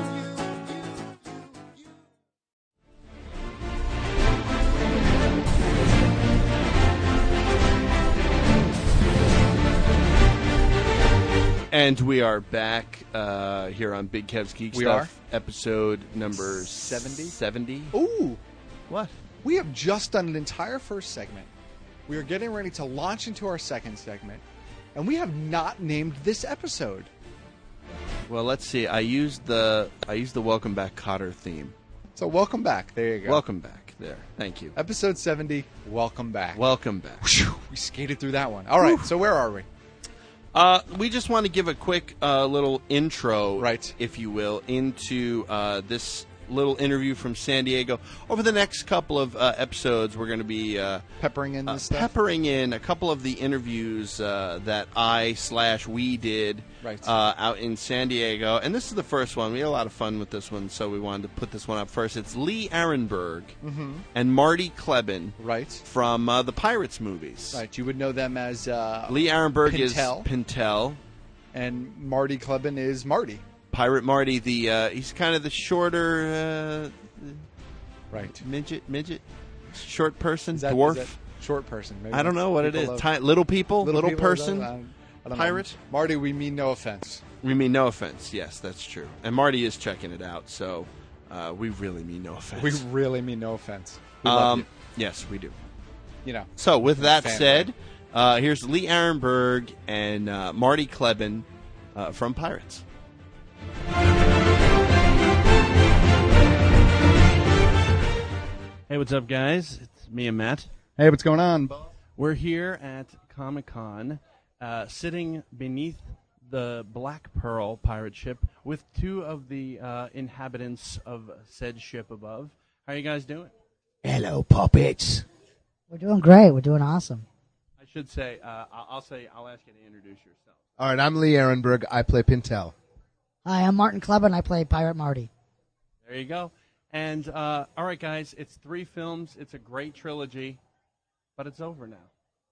And we are back uh, here on Big Kev's Geek We Stuff, episode number seventy. seventy. Ooh. What? We have just done an entire first segment. We are getting ready to launch into our second segment, and we have not named this episode. Well, let's see. I used the I used the Welcome Back Cotter theme. So welcome back. There you go. Welcome back. There. Thank you. Episode seventy, welcome back. Welcome back. Whew, we skated through that one. All right, so where are we? Uh, we just want to give a quick uh, little intro, right, if you will, into uh, this little interview from San Diego. Over the next couple of uh, episodes, we're going to be uh, peppering in uh, this stuff? peppering in a couple of the interviews uh, that I slash we did right. uh, out in San Diego. And this is the first one. We had a lot of fun with this one, so we wanted to put this one up first. It's Lee Arenberg Mhm. and Marty Klebin, right, from uh, the Pirates movies. Right, you would know them as uh, Lee Arenberg Pintel, is Pintel, and Marty Klebin is Marty. Pirate Marty, the uh, he's kind of the shorter, uh, right, midget, midget, short person, Is that- dwarf. is that Short person. Maybe I don't know what it is. love- Ti- little people, little, people person, love- I don't- I don't know. pirate. Marty, we mean no offense. We mean no offense. Yes, that's true. And Marty is checking it out, so uh, we really mean no offense. We really mean no offense. We love um, you. Yes, we do. You know. So with that Fan said, uh, here's Lee Arenberg and uh, Marty Klebin uh, from Pirates. Hey, what's up, guys? It's me and Matt. Hey, what's going on? We're here at Comic-Con, uh, sitting beneath the Black Pearl pirate ship with two of the uh, inhabitants of said ship above. How are you guys doing? Hello, puppets. We're doing great. We're doing awesome. I should say, uh, I'll I'll say, I'll ask you to introduce yourself. All right, I'm Lee Arenberg. I play Pintel. Hi, I'm Martin Klebin. I play Pirate Marty. There you go. And, uh, all right, guys, it's three films. It's a great trilogy, but it's over now.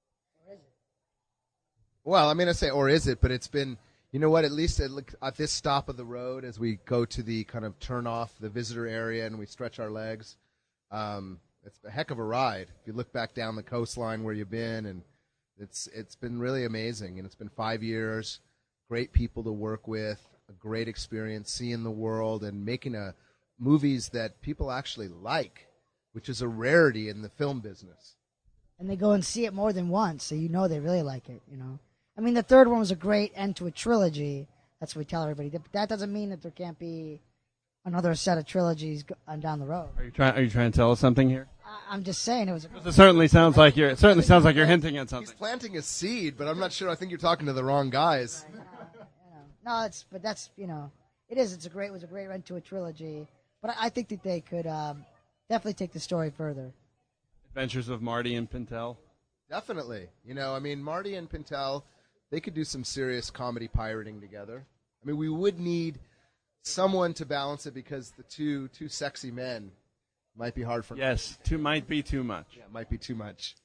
Well, I'm going to say, or is it? But it's been, you know what, at least at, at this stop of the road, as we go to the kind of turn off the visitor area and we stretch our legs, um, it's a heck of a ride. If you look back down the coastline where you've been, and it's it's been really amazing. And it's been five years, great people to work with, a great experience, seeing the world and making a movies that people actually like, which is a rarity in the film business. And they go and see it more than once, so you know they really like it, you know. I mean, the third one was a great end to a trilogy. That's what we tell everybody. But that doesn't mean that there can't be another set of trilogies go- on down the road. Are you trying? Are you trying to tell us something here? I- I'm just saying it was a It certainly sounds like you're. It certainly sounds like you're hinting at something. He's planting a seed, but I'm not sure. I think you're talking to the wrong guys. No, it's but that's you know it is. It's a great it was a great end to a trilogy. But I, I think that they could um, definitely take the story further. Adventures of Marty and Pintel. Definitely. You know, I mean, Marty and Pintel, they could do some serious comedy pirating together. I mean, we would need someone to balance it because the two two sexy men might be hard for. Yes, too might be too much. Yeah, might be too much.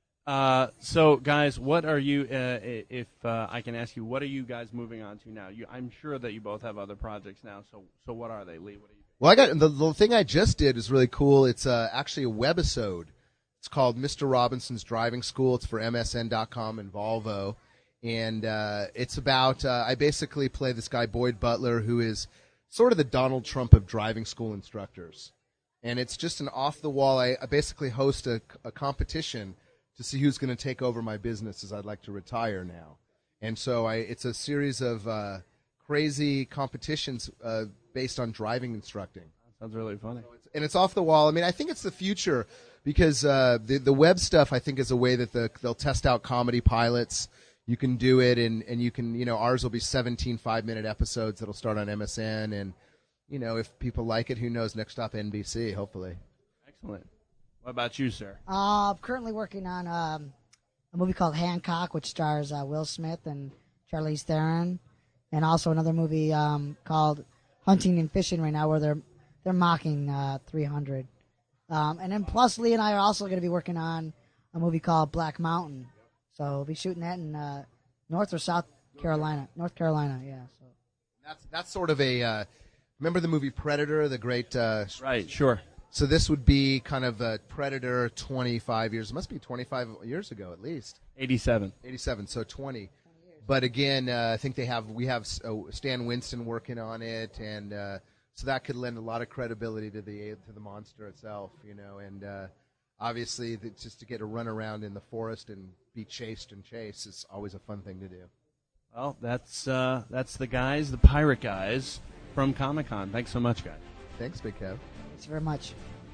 Uh, so, guys, what are you? Uh, i- if uh, I can ask you, what are you guys moving on to now? You, I'm sure that you both have other projects now. So, so what are they, Lee? What are you? Well, I got the, the thing I just did is really cool. It's uh, actually a webisode. It's called Mister Robinson's Driving School. It's for M S N dot com and Volvo, and uh, it's about. Uh, I basically play this guy Boyd Butler, who is sort of the Donald Trump of driving school instructors, and it's just an off the wall. I, I basically host a, a competition to see who's going to take over my business, as I'd like to retire now, and so I. It's a series of uh, crazy competitions uh, based on driving instructing. Sounds really funny. And it's off the wall. I mean, I think it's the future because uh, the the web stuff, I think, is a way that the, they'll test out comedy pilots. You can do it, and, and you can, you know, ours will be seventeen five-minute episodes that'll start on M S N. And, you know, if people like it, who knows, next stop N B C, hopefully. Excellent. What about you, sir? Uh, I'm currently working on um, a movie called Hancock, which stars uh, Will Smith and Charlize Theron, and also another movie um, called Hunting and Fishing right now, where they're they're mocking uh, three hundred. Um, and then plus Lee and I are also going to be working on a movie called Black Mountain. So we'll be shooting that in uh, North or South Carolina. North Carolina, yeah. So That's that's sort of a. Uh, remember the movie Predator, the great. Uh, right. Sure. So this would be kind of a Predator twenty-five years. It must be twenty-five years ago at least. eighty-seven. eighty-seven. So twenty. But again, uh, I think they have we have uh, Stan Winston working on it, and uh, so that could lend a lot of credibility to the to the monster itself, you know. And uh, obviously, the, just to get a run around in the forest and be chased and chase is always a fun thing to do. Well, that's uh, that's the guys, the pirate guys from Comic-Con. Thanks so much, guys. Thanks, Big Kev. thanks very much.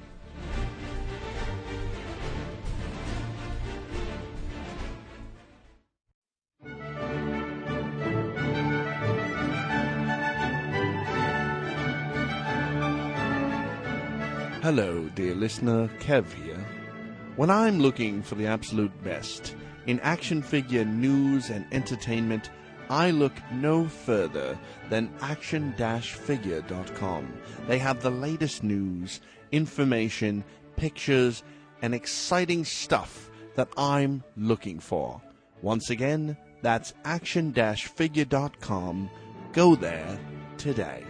Hello, dear listener, Kev here. When I'm looking for the absolute best in action figure news and entertainment, I look no further than action figure dot com. They have the latest news, information, pictures, and exciting stuff that I'm looking for. Once again, that's action figure dot com. Go there today.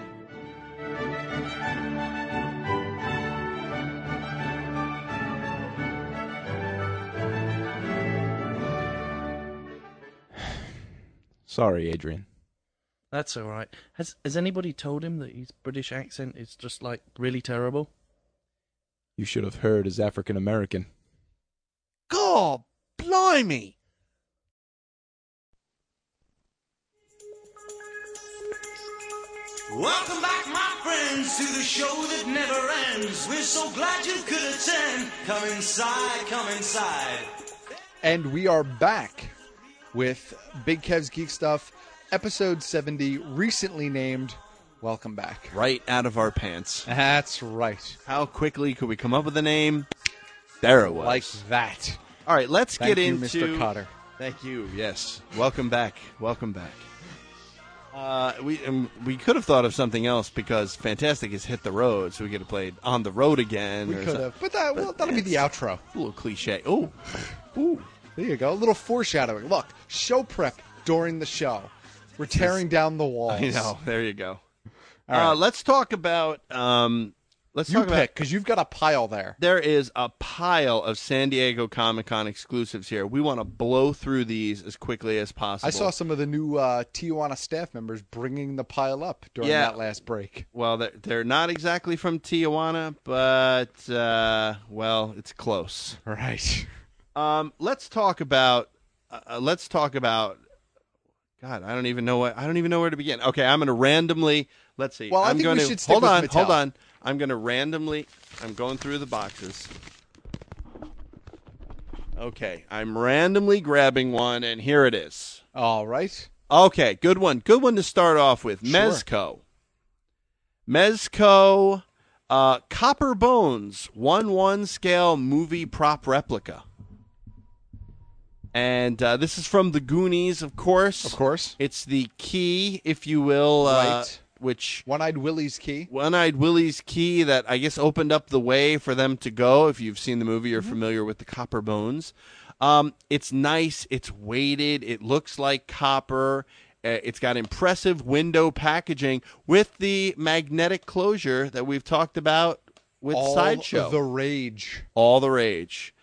Sorry, Adrian. That's all right. Has Has anybody told him that his British accent is just like really terrible? You should have heard his African American. God, blimey! Welcome back, my friends, to the show that never ends. We're so glad you could attend. Come inside, come inside. And we are back with Big Kev's Geek Stuff, episode seventy, recently named Welcome Back. Right out of our pants. That's right. How quickly could we come up with a name? There it was. Like that. All right, let's Thank get you, into... Mister Cotter. Thank you, yes. Welcome back. Welcome back. Uh, we um, we could have thought of something else because Fantastic has hit the road, so we could have played On the Road Again. We or could something. have, but that, well, that'll be the outro. A little cliche. Oh, ooh. There you go. A little foreshadowing. Look, show prep during the show. We're tearing down the walls. I know. There you go. All right. Uh, let's talk about... Um, let's You talk about... pick, because you've got a pile there. There is a pile of San Diego Comic-Con exclusives here. We want to blow through these as quickly as possible. I saw some of the new uh, Tijuana staff members bringing the pile up during Yeah. that last break. Well, they're, they're not exactly from Tijuana, but, uh, well, it's close. Right. Um, let's talk about... Uh, let's talk about... God, I don't even know what I don't even know where to begin. Okay, I'm going to randomly. Let's see. Well, I I'm think going we to should stick hold with on. Mattel. Hold on. I'm going to randomly. I'm going through the boxes. Okay, I'm randomly grabbing one, and here it is. All right. Okay, good one. Good one to start off with. Sure. Mezco. Mezco, uh, Copper Bones, one one scale movie prop replica. And uh, this is from the Goonies, of course. Of course. It's the key, if you will. Uh, Right. Which One-Eyed Willie's key. One-Eyed Willie's key that I guess opened up the way for them to go. If you've seen the movie, you're familiar with the Copper Bones. Um, it's nice. It's weighted. It looks like copper. Uh, it's got impressive window packaging with the magnetic closure that we've talked about with All Sideshow. the rage. All the rage.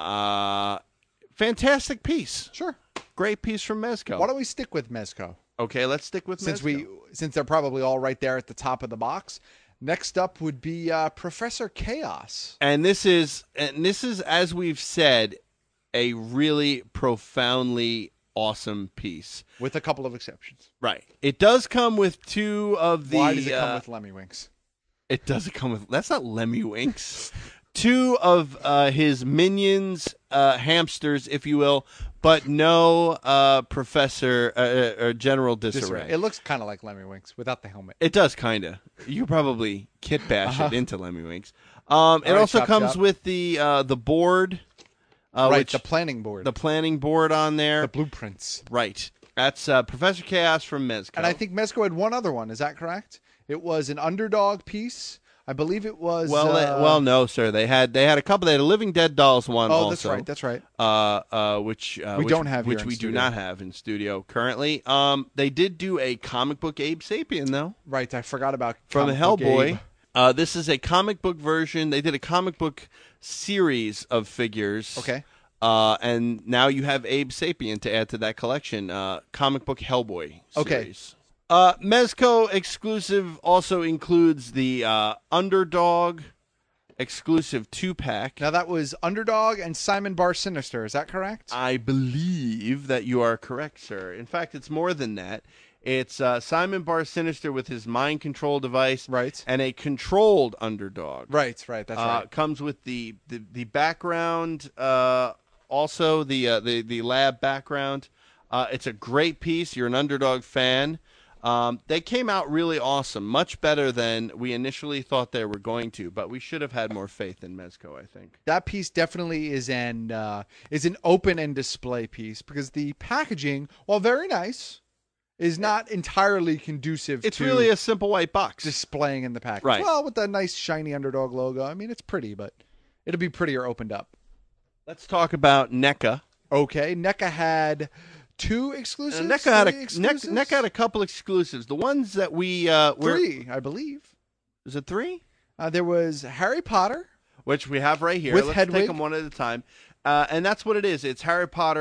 Uh, fantastic piece. Sure. Great piece from Mezco. Why don't we stick with Mezco? Okay, let's stick with Since Mezco. we, since they're probably all right there at the top of the box. Next up would be uh, Professor Chaos. And this is, and this is, as we've said, a really profoundly awesome piece. With a couple of exceptions. Right. It does come with two of the... Why does it come uh, with Lemmy Winks? It doesn't come with... That's not Lemmy Winks. Two of uh, his minions, uh, hamsters, if you will, but no uh, Professor uh, or General Disarray. Disarray. It looks kind of like Lemmy Winks without the helmet. It does, kind of. You probably kit bash Uh-huh. it into Lemmy Winks. Um, it All right, also chop, comes chop. with the uh, the board. Uh, right, which, the planning board. The planning board on there. The blueprints. Right. That's uh, Professor Chaos from Mezco. And I think Mezco had one other one. Is that correct? It was an underdog piece. I believe it was. Well, uh, they- well, no, sir. They had they had a couple. They had a Living Dead Dolls one. Oh, also, that's right. That's right. Uh, uh, which uh, We which, don't have here which in we studio. do not have in studio currently. Um, they did do a comic book Abe Sapien though. Right. I forgot about From comic book Hellboy. Abe. Uh, this is a comic book version. They did a comic book series of figures. Okay. Uh, and now you have Abe Sapien to add to that collection. Uh, comic book Hellboy Okay. series. Uh, Mezco exclusive also includes the uh, Underdog exclusive two-pack. Now that was Underdog and Simon Bar Sinister. Is that correct? I believe that you are correct, sir. In fact, it's more than that. It's uh, Simon Bar Sinister with his mind control device, right, and a controlled Underdog. Right, right, that's uh, right. Comes with the the, the background, uh, also the uh, the the lab background. Uh, it's a great piece. You're an Underdog fan. Um, they came out really awesome, much better than we initially thought they were going to. But we should have had more faith in Mezco, I think. That piece definitely is an uh, is an open and display piece because the packaging, while very nice, is not entirely conducive It's to really a simple white box displaying in the package. Right. Well, with the nice shiny Underdog logo. I mean, it's pretty, but it'll be prettier opened up. Let's talk about NECA. Okay, NECA had two exclusives. Uh, NECA had a three NECA, exclusives? NECA had a couple exclusives. The ones that we uh, were, three, I believe. Is it three? Uh, there was Harry Potter, which we have right here. With Let's Hedwig. take them one at a time. Uh, and that's what it is. It's Harry Potter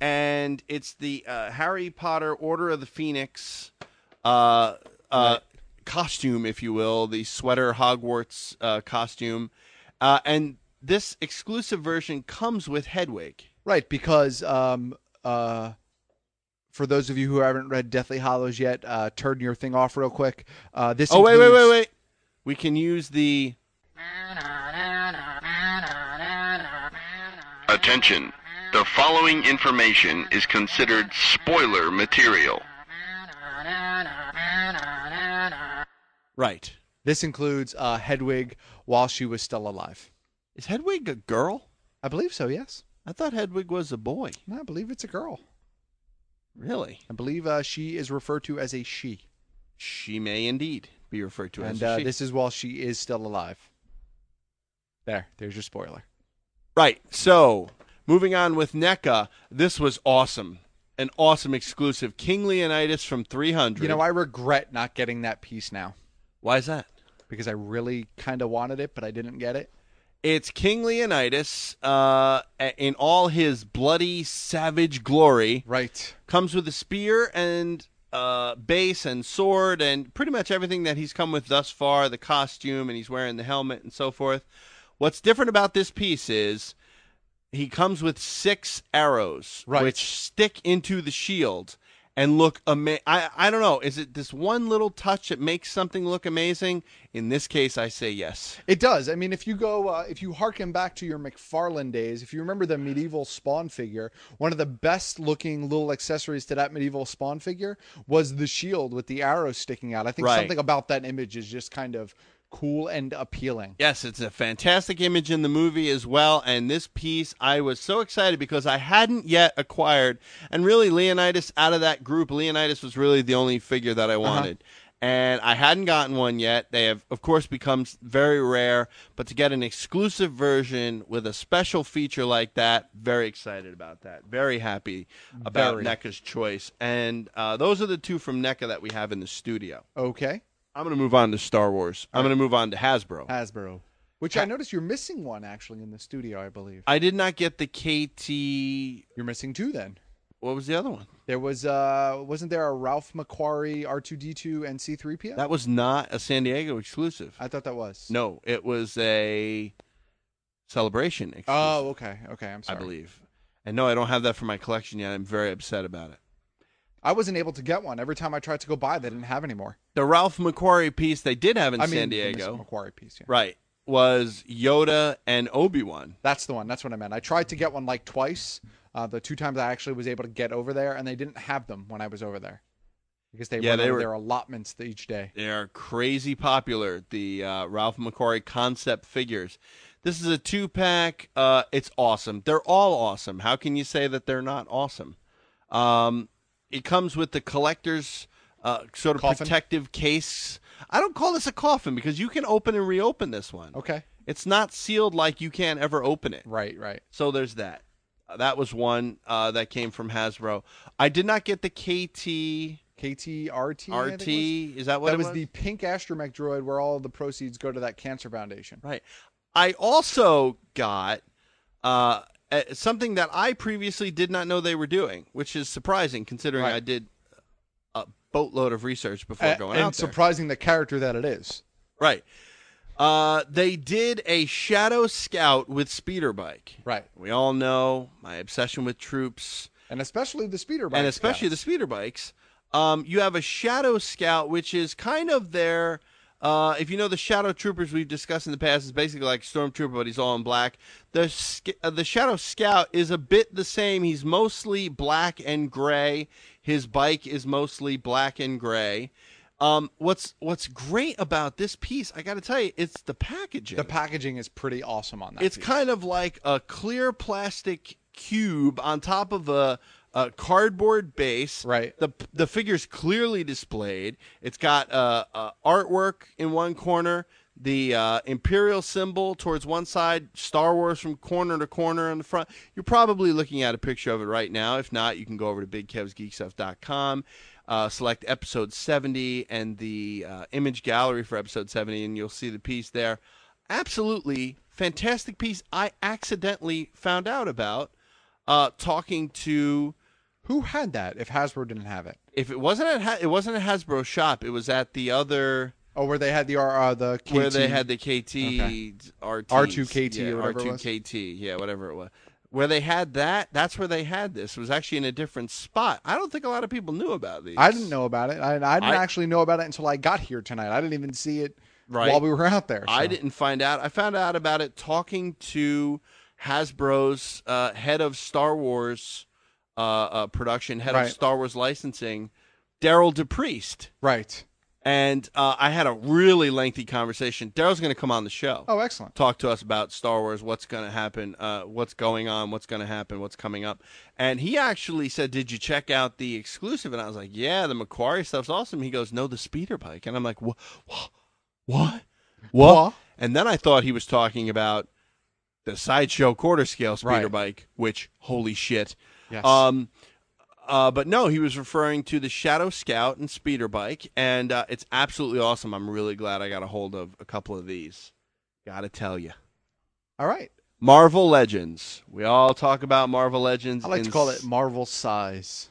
and it's the uh, Harry Potter Order of the Phoenix uh, uh, costume, if you will, the sweater Hogwarts uh, costume. Uh, and this exclusive version comes with Hedwig. Right, because um, uh, for those of you who haven't read Deathly Hallows yet, uh, turn your thing off real quick. Uh, this oh, includes... wait, wait, wait, wait. We can use the... Attention. The following information is considered spoiler material. Right. This includes uh, Hedwig while she was still alive. Is Hedwig a girl? I believe so, yes. I thought Hedwig was a boy. No, I believe it's a girl. Really? I believe uh, she is referred to as a she. She may indeed be referred to and, as a uh, she. this is while she is still alive. There, there's your spoiler. Right. So, moving on with NECA, this was awesome. An awesome exclusive. King Leonidas from three hundred. You know, I regret not getting that piece now. Why is that? Because I really kind of wanted it, but I didn't get it. It's King Leonidas uh, in all his bloody, savage glory. Right. Comes with a spear and uh, base and sword and pretty much everything that he's come with thus far, the costume, and he's wearing the helmet and so forth. What's different about this piece is he comes with six arrows, right, which stick into the shield and look amazing. I, I don't know. Is it this one little touch that makes something look amazing? In this case, I say yes. It does. I mean, if you go, uh, if you harken back to your McFarlane days, if you remember the medieval Spawn figure, one of the best looking little accessories to that medieval Spawn figure was the shield with the arrows sticking out. I think right. something about that image is just kind of cool and appealing. Yes, it's a fantastic image in the movie as well, and this piece, I was so excited because I hadn't yet acquired, and really Leonidas, out of that group, Leonidas was really the only figure that I wanted. Uh-huh. And I hadn't gotten one yet. They have, of course, become very rare, but to get an exclusive version with a special feature like that, very excited about that. Very happy about Very. NECA's choice. And uh, those are the two from NECA that we have in the studio. Okay. I'm going to move on to Star Wars. I'm going to move on to Hasbro. Hasbro. Which I noticed you're missing one, actually, in the studio, I believe. I did not get the K T... You're missing two, then. What was the other one? There was, uh, wasn't there a Ralph McQuarrie R two D two and C three P O? That was not a San Diego exclusive. I thought that was. No, it was a Celebration exclusive. Oh, okay. Okay, I'm sorry. I believe. And no, I don't have that for my collection yet. I'm very upset about it. I wasn't able to get one. Every time I tried to go buy, they didn't have any more. The Ralph McQuarrie piece they did have in I San mean, Diego. the McQuarrie piece, yeah. Right. Was Yoda and Obi-Wan. That's the one. That's what I meant. I tried to get one like twice. Uh, the two times I actually was able to get over there, and they didn't have them when I was over there. Because they yeah, run they over were, their allotments each day. They are crazy popular, the uh, Ralph McQuarrie concept figures. This is a two-pack. Uh, it's awesome. They're all awesome. How can you say that they're not awesome? Um, it comes with the collector's uh, sort of Coffin? protective case. I don't call this a coffin because you can open and reopen this one. Okay. It's not sealed like you can't ever open it. Right, right. So there's that. Uh, that was one uh, that came from Hasbro. I did not get the K T... K T R T? R T, is that what that it was? was? The pink astromech droid where all of the proceeds go to that cancer foundation. Right. I also got uh, something that I previously did not know they were doing, which is surprising considering right. I did a boatload of research before A- going and out there. And surprising the character that it is. Right. Uh, they did a Shadow Scout with speeder bike. Right. We all know my obsession with troops. And especially the speeder bikes. And especially scouts. the speeder bikes. Um, you have a Shadow Scout, which is kind of their, uh, if you know the Shadow Troopers we've discussed in the past, is basically like Stormtrooper, but he's all in black. The uh, the Shadow Scout is a bit the same. He's mostly black and gray. His bike is mostly black and gray. Um, what's what's great about this piece, I got to tell you, it's the packaging. The packaging is pretty awesome on that. It's piece. kind of like a clear plastic cube on top of a. A cardboard base. Right. The the figure's clearly displayed. It's got uh, uh, artwork in one corner, the uh, Imperial symbol towards one side, Star Wars from corner to corner in the front. You're probably looking at a picture of it right now. If not, you can go over to big kevs geek stuff dot com, uh, select episode seventy and the uh, image gallery for episode seventy, and you'll see the piece there. Absolutely fantastic piece I accidentally found out about. uh, talking to who had that. If Hasbro didn't have it, if it wasn't at ha- it wasn't at Hasbro shop, it was at the other. Oh, where they had the uh, the K T. Where they had the K T okay. R Ts. R two K T yeah, or whatever R two it was. K T, yeah, whatever it was. Where they had that, that's where they had this. It was actually in a different spot. I don't think a lot of people knew about these. I didn't know about it. I, I didn't I- actually know about it until I got here tonight. I didn't even see it Right. while we were out there. I so. didn't find out. I found out about it talking to Hasbro's uh, head of Star Wars uh, uh, production, head Right. of Star Wars licensing, Daryl DePriest. Right. And uh, I had a really lengthy conversation. Daryl's going to come on the show. Oh, excellent. Talk to us about Star Wars, what's going to happen, uh, what's going on, what's going to happen, what's coming up. And he actually said, did you check out the exclusive? And I was like, yeah, the Macquarie stuff's awesome. He goes, no, the speeder bike. And I'm like, what? What? What? And then I thought he was talking about the Sideshow quarter scale speeder Right. bike, which, holy shit. Yes. Um, uh, but no, he was referring to the Shadow Scout and speeder bike, and uh, it's absolutely awesome. I'm really glad I got a hold of a couple of these. Gotta tell you. All right. Marvel Legends. We all talk about Marvel Legends. I like in to call s- it Marvel size.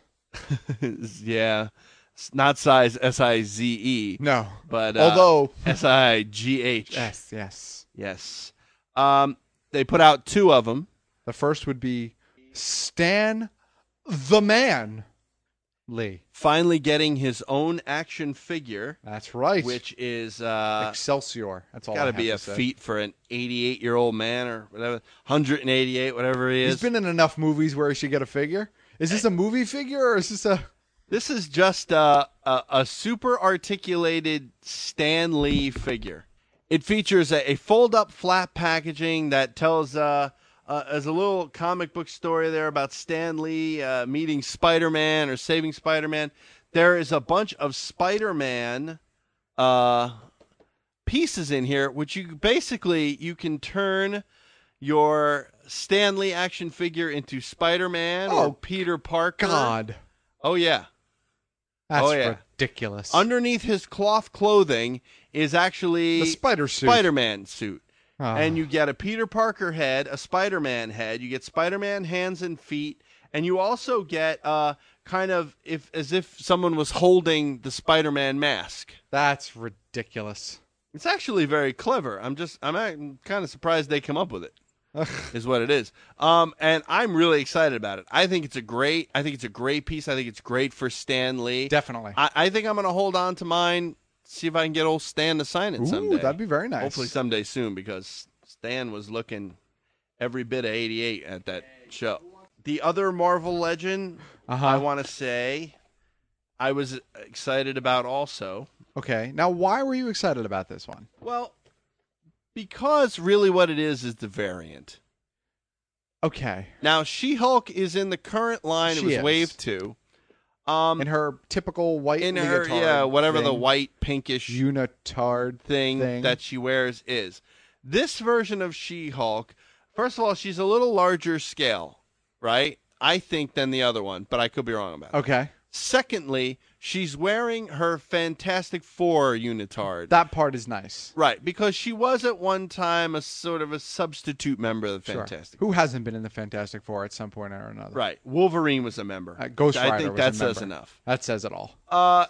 yeah. It's not size S I Z E. No. But uh, Although- S I G H. Yes, yes. Yes. Um, they put out two of them. The first would be Stan the Man Lee. Finally getting his own action figure. That's right. Which is uh, Excelsior. That's all. got I to have be to a say. feat for an eighty-eight-year-old man or whatever, one hundred eighty-eight, whatever he is. He's been in enough movies where he should get a figure. Is this a movie figure or is this a? This is just uh, a, a super articulated Stan Lee figure. It features a, a fold-up flat packaging that tells uh, uh, as a little comic book story there about Stan Lee uh, meeting Spider-Man or saving Spider-Man. There is a bunch of Spider-Man uh, pieces in here, which you basically you can turn your Stan Lee action figure into Spider-Man or Oh, Peter Parker. God. Oh yeah. That's oh yeah. ridiculous. Underneath his cloth clothing is actually The spider suit. Spider-Man suit. Ah. And you get a Peter Parker head, a Spider-Man head. You get Spider-Man hands and feet, and you also get uh kind of if as if someone was holding the Spider-Man mask. That's ridiculous. It's actually very clever. I'm just I'm, I'm kind of surprised they come up with it. Is what it is. Um, and I'm really excited about it. I think it's a great. I think it's a great piece. I think it's great for Stan Lee. Definitely. I, I think I'm going to hold on to mine. See if I can get old Stan to sign it Ooh, someday. that'd be very nice. Hopefully someday soon, because Stan was looking every bit of eighty-eight at that show. The other Marvel Legend, Uh-huh. I want to say, I was excited about also. Okay. Now, why were you excited about this one? Well, because really what it is is the variant. Okay. Now, She-Hulk is in the current line. She it was is. Wave two. Um, In her typical white in her, leotard yeah, whatever the thing, white pinkish unitard thing, thing. that she wears is. This version of She-Hulk, first of all, she's a little larger scale, right? I think than the other one, but I could be wrong about it. Okay. Secondly, she's wearing her Fantastic Four unitard. That part is nice. Right, because she was at one time a sort of a substitute member of the Sure. Fantastic Who hasn't been in the Fantastic Four at some point or another? Right. Wolverine was a member. Uh, Ghost Rider I think was that a says member. enough. That says it all. Uh,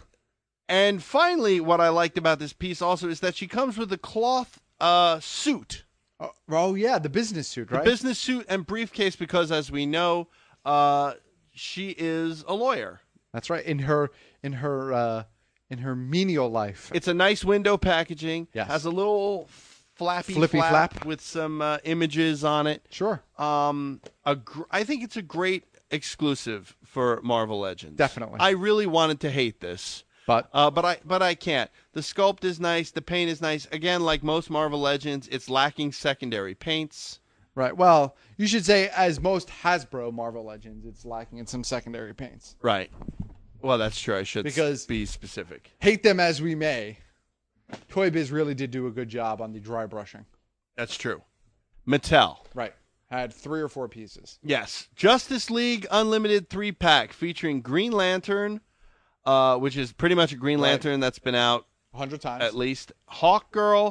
and finally, what I liked about this piece also is that she comes with a cloth uh, suit. Oh, oh, yeah, the business suit, right? The business suit and briefcase, because as we know, uh, she is a lawyer. That's right. In her in her uh, in her menial life. It's a nice window packaging. Yes. Has a little flappy Flippy flap, flap. with some uh, images on it. Sure. Um, a gr- I think it's a great exclusive for Marvel Legends. Definitely. I really wanted to hate this. But Uh, but I but I can't. The sculpt is nice. The paint is nice. Again, like most Marvel Legends, it's lacking secondary paints. Right. Well, you should say, as most Hasbro Marvel Legends, it's lacking in some secondary paints. Right. Well, that's true. I should Because- s- be specific. Hate them as we may, Toy Biz really did do a good job on the dry brushing. That's true. Mattel. Right. Had three or four pieces. Yes. Justice League Unlimited three pack featuring Green Lantern, uh, which is pretty much a Green Right. Lantern that's been out A hundred times. at least. Hawkgirl,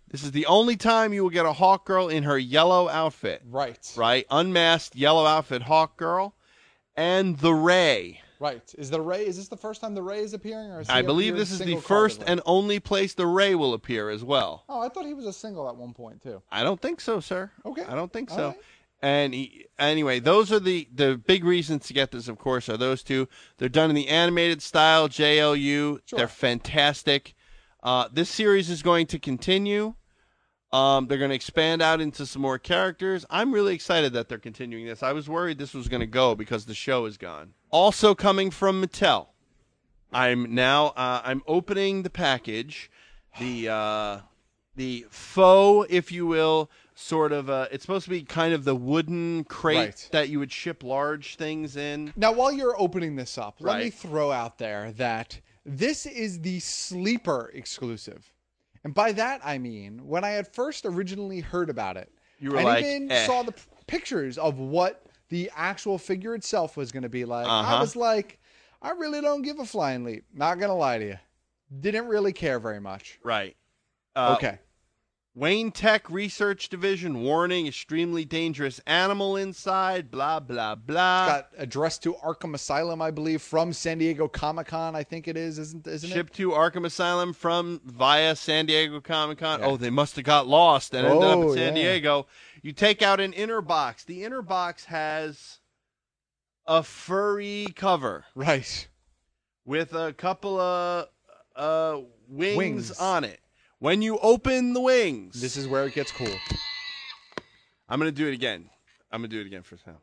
This is the only time you will get a Hawk Girl in her yellow outfit. Right. Right? Unmasked yellow outfit Hawk Girl. And the Ray. Right. Is the Ray, is this the first time the Ray is appearing? Or is I he believe appeared this is the single first cardedly? and only place the Ray will appear as well. Oh, I thought he was a single at one point, too. I don't think so, sir. Okay. I don't think All so. right. And he, anyway, those are the, the big reasons to get this, of course, are those two. They're done in the animated style, J L U. Sure. They're fantastic. Uh, this series is going to continue. Um, they're going to expand out into some more characters. I'm really excited that they're continuing this. I was worried this was going to go because the show is gone. Also coming from Mattel, I'm now uh, I'm opening the package, the uh, the faux, if you will, sort of. Uh, it's supposed to be kind of the wooden crate Right. that you would ship large things in. Now, while you're opening this up, let me Right. throw out there that this is the sleeper exclusive. And by that, I mean, when I had first originally heard about it, You were and like, even eh. saw the p- pictures of what the actual figure itself was going to be like, Uh-huh. I was like, I really don't give a flying leap. Not going to lie to you. Didn't really care very much. Right. Uh, Okay. Wayne Tech Research Division warning: extremely dangerous animal inside. Blah blah blah. Got addressed to Arkham Asylum, I believe, from San Diego Comic-Con, I think it is, isn't, isn't it? Shipped to Arkham Asylum from via San Diego Comic Con. Oh, they must have got lost and ended up Oh, in San yeah. Diego. You take out an inner box. The inner box has a furry cover. Right. With a couple of uh, wings, Wings. on it. When you open the wings. This is where it gets cool. I'm going to do it again. I'm going to do it again for sound.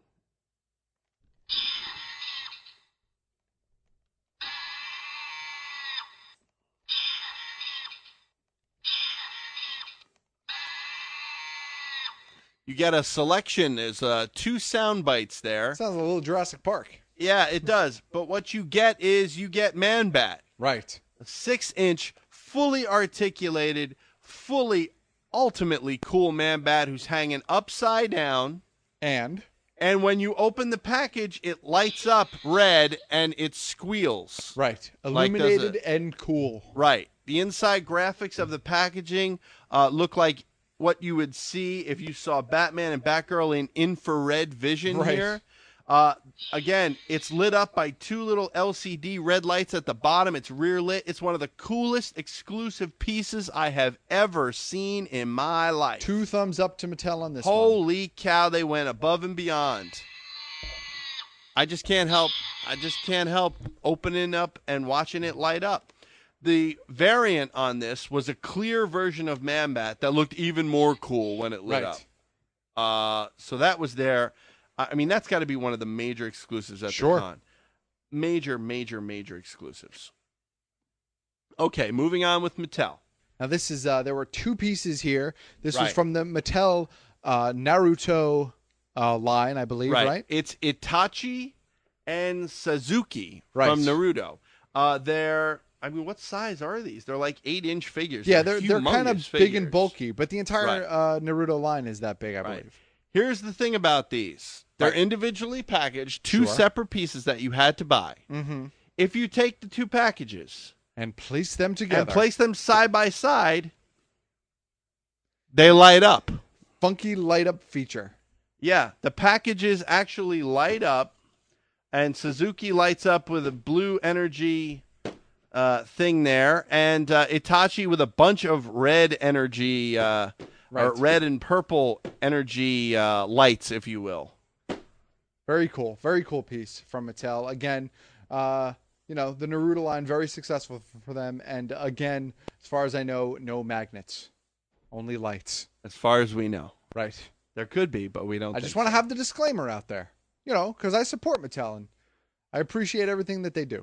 You get a selection. There's uh, two sound bites there. Sounds a little Jurassic Park. Yeah, it does. But what you get is you get Man Bat. Right. A six-inch, fully articulated, fully, ultimately cool Man Bat who's hanging upside down. And? And when you open the package, it lights up red and it squeals. Right. Like does Illuminated a- and cool. Right. The inside graphics of the packaging uh, look like what you would see if you saw Batman and Batgirl in infrared vision Right. here. Uh, again, it's lit up by two little L C D red lights at the bottom. It's rear lit. It's one of the coolest exclusive pieces I have ever seen in my life. Two thumbs up to Mattel on this one. Holy cow, they went above and beyond. I just can't help I just can't help opening up and watching it light up. The variant on this was a clear version of Man Bat that looked even more cool when it lit Right. up. Uh, so that was there. I I mean, that's got to be one of the major exclusives at Sure. the con. Major, major, major exclusives. Okay, moving on with Mattel. Now this is uh there were two pieces here. This was Right. from the Mattel uh, Naruto uh, line, I believe, right? It's Itachi and Suzuki Right. from Naruto. Uh, they're, I mean, what size are these? They're like eight-inch figures. Yeah, they're they're kind of humongous big and figures. bulky, but the entire Right. uh, Naruto line is that big, I Right. believe. Here's the thing about these. They're Right. individually packaged, two Sure. separate pieces that you had to buy. Mm-hmm. If you take the two packages And place them together. and place them side by side, they light up. Funky light up feature. Yeah, the packages actually light up, and Suzuki lights up with a blue energy uh, thing there, and uh, Itachi with a bunch of red energy, uh, or Right. red and purple energy uh, lights, if you will. Very cool. Very cool piece from Mattel. Again, uh, you know, the Naruto line, very successful f- for them. And again, as far as I know, no magnets. Only lights. As far as we know. Right. There could be, but we don't I think just want to so. have the disclaimer out there. You know, because I support Mattel and I appreciate everything that they do.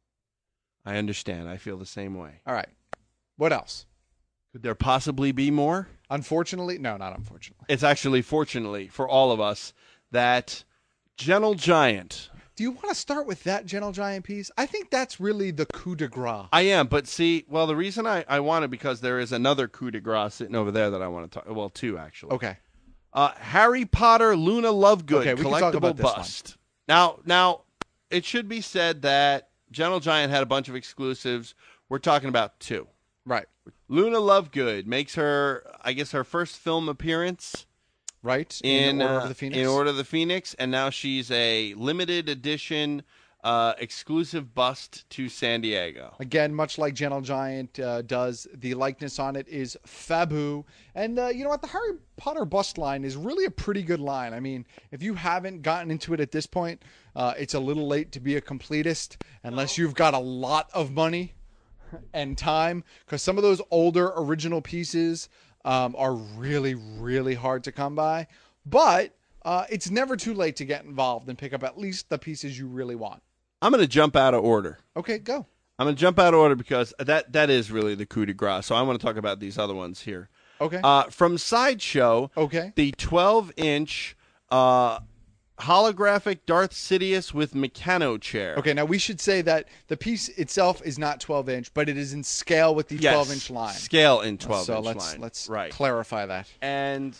I understand. I feel the same way. All right. What else? Could there possibly be more? Unfortunately, no, not unfortunately. It's actually, fortunately, for all of us, that Gentle Giant. Do you want to start with that Gentle Giant piece? I think that's really the coup de grace. I am, but see, well, the reason I, I want it because there is another coup de grace sitting over there that I want to talk. Well, two actually. Okay. Uh, Harry Potter Luna Lovegood Okay, we can collectible talk about this one. bust. Now, now, it should be said that Gentle Giant had a bunch of exclusives. We're talking about two. Right. Luna Lovegood makes her, I guess, her first film appearance. Right. In, In Order uh, of the Phoenix. In Order of the Phoenix, and now she's a limited edition uh, exclusive bust to San Diego. Again, much like Gentle Giant uh, does, the likeness on it is Fabu. And uh, you know what? The Harry Potter bust line is really a pretty good line. I mean, if you haven't gotten into it at this point, uh, it's a little late to be a completist unless you've got a lot of money and time, because some of those older original pieces um, are really, really hard to come by. But uh, it's never too late to get involved and pick up at least the pieces you really want. I'm going to jump out of order. Okay, go. I'm going to jump out of order because that, that is really the coup de grace. So I want to talk about these other ones here. Okay. Uh, from Sideshow, okay. the twelve-inch uh, holographic Darth Sidious with Meccano chair. Okay, now we should say that the piece itself is not twelve inch, but it is in scale with the Yes, twelve inch line. Scale in twelve inch so let's, line. let's right. clarify that. And...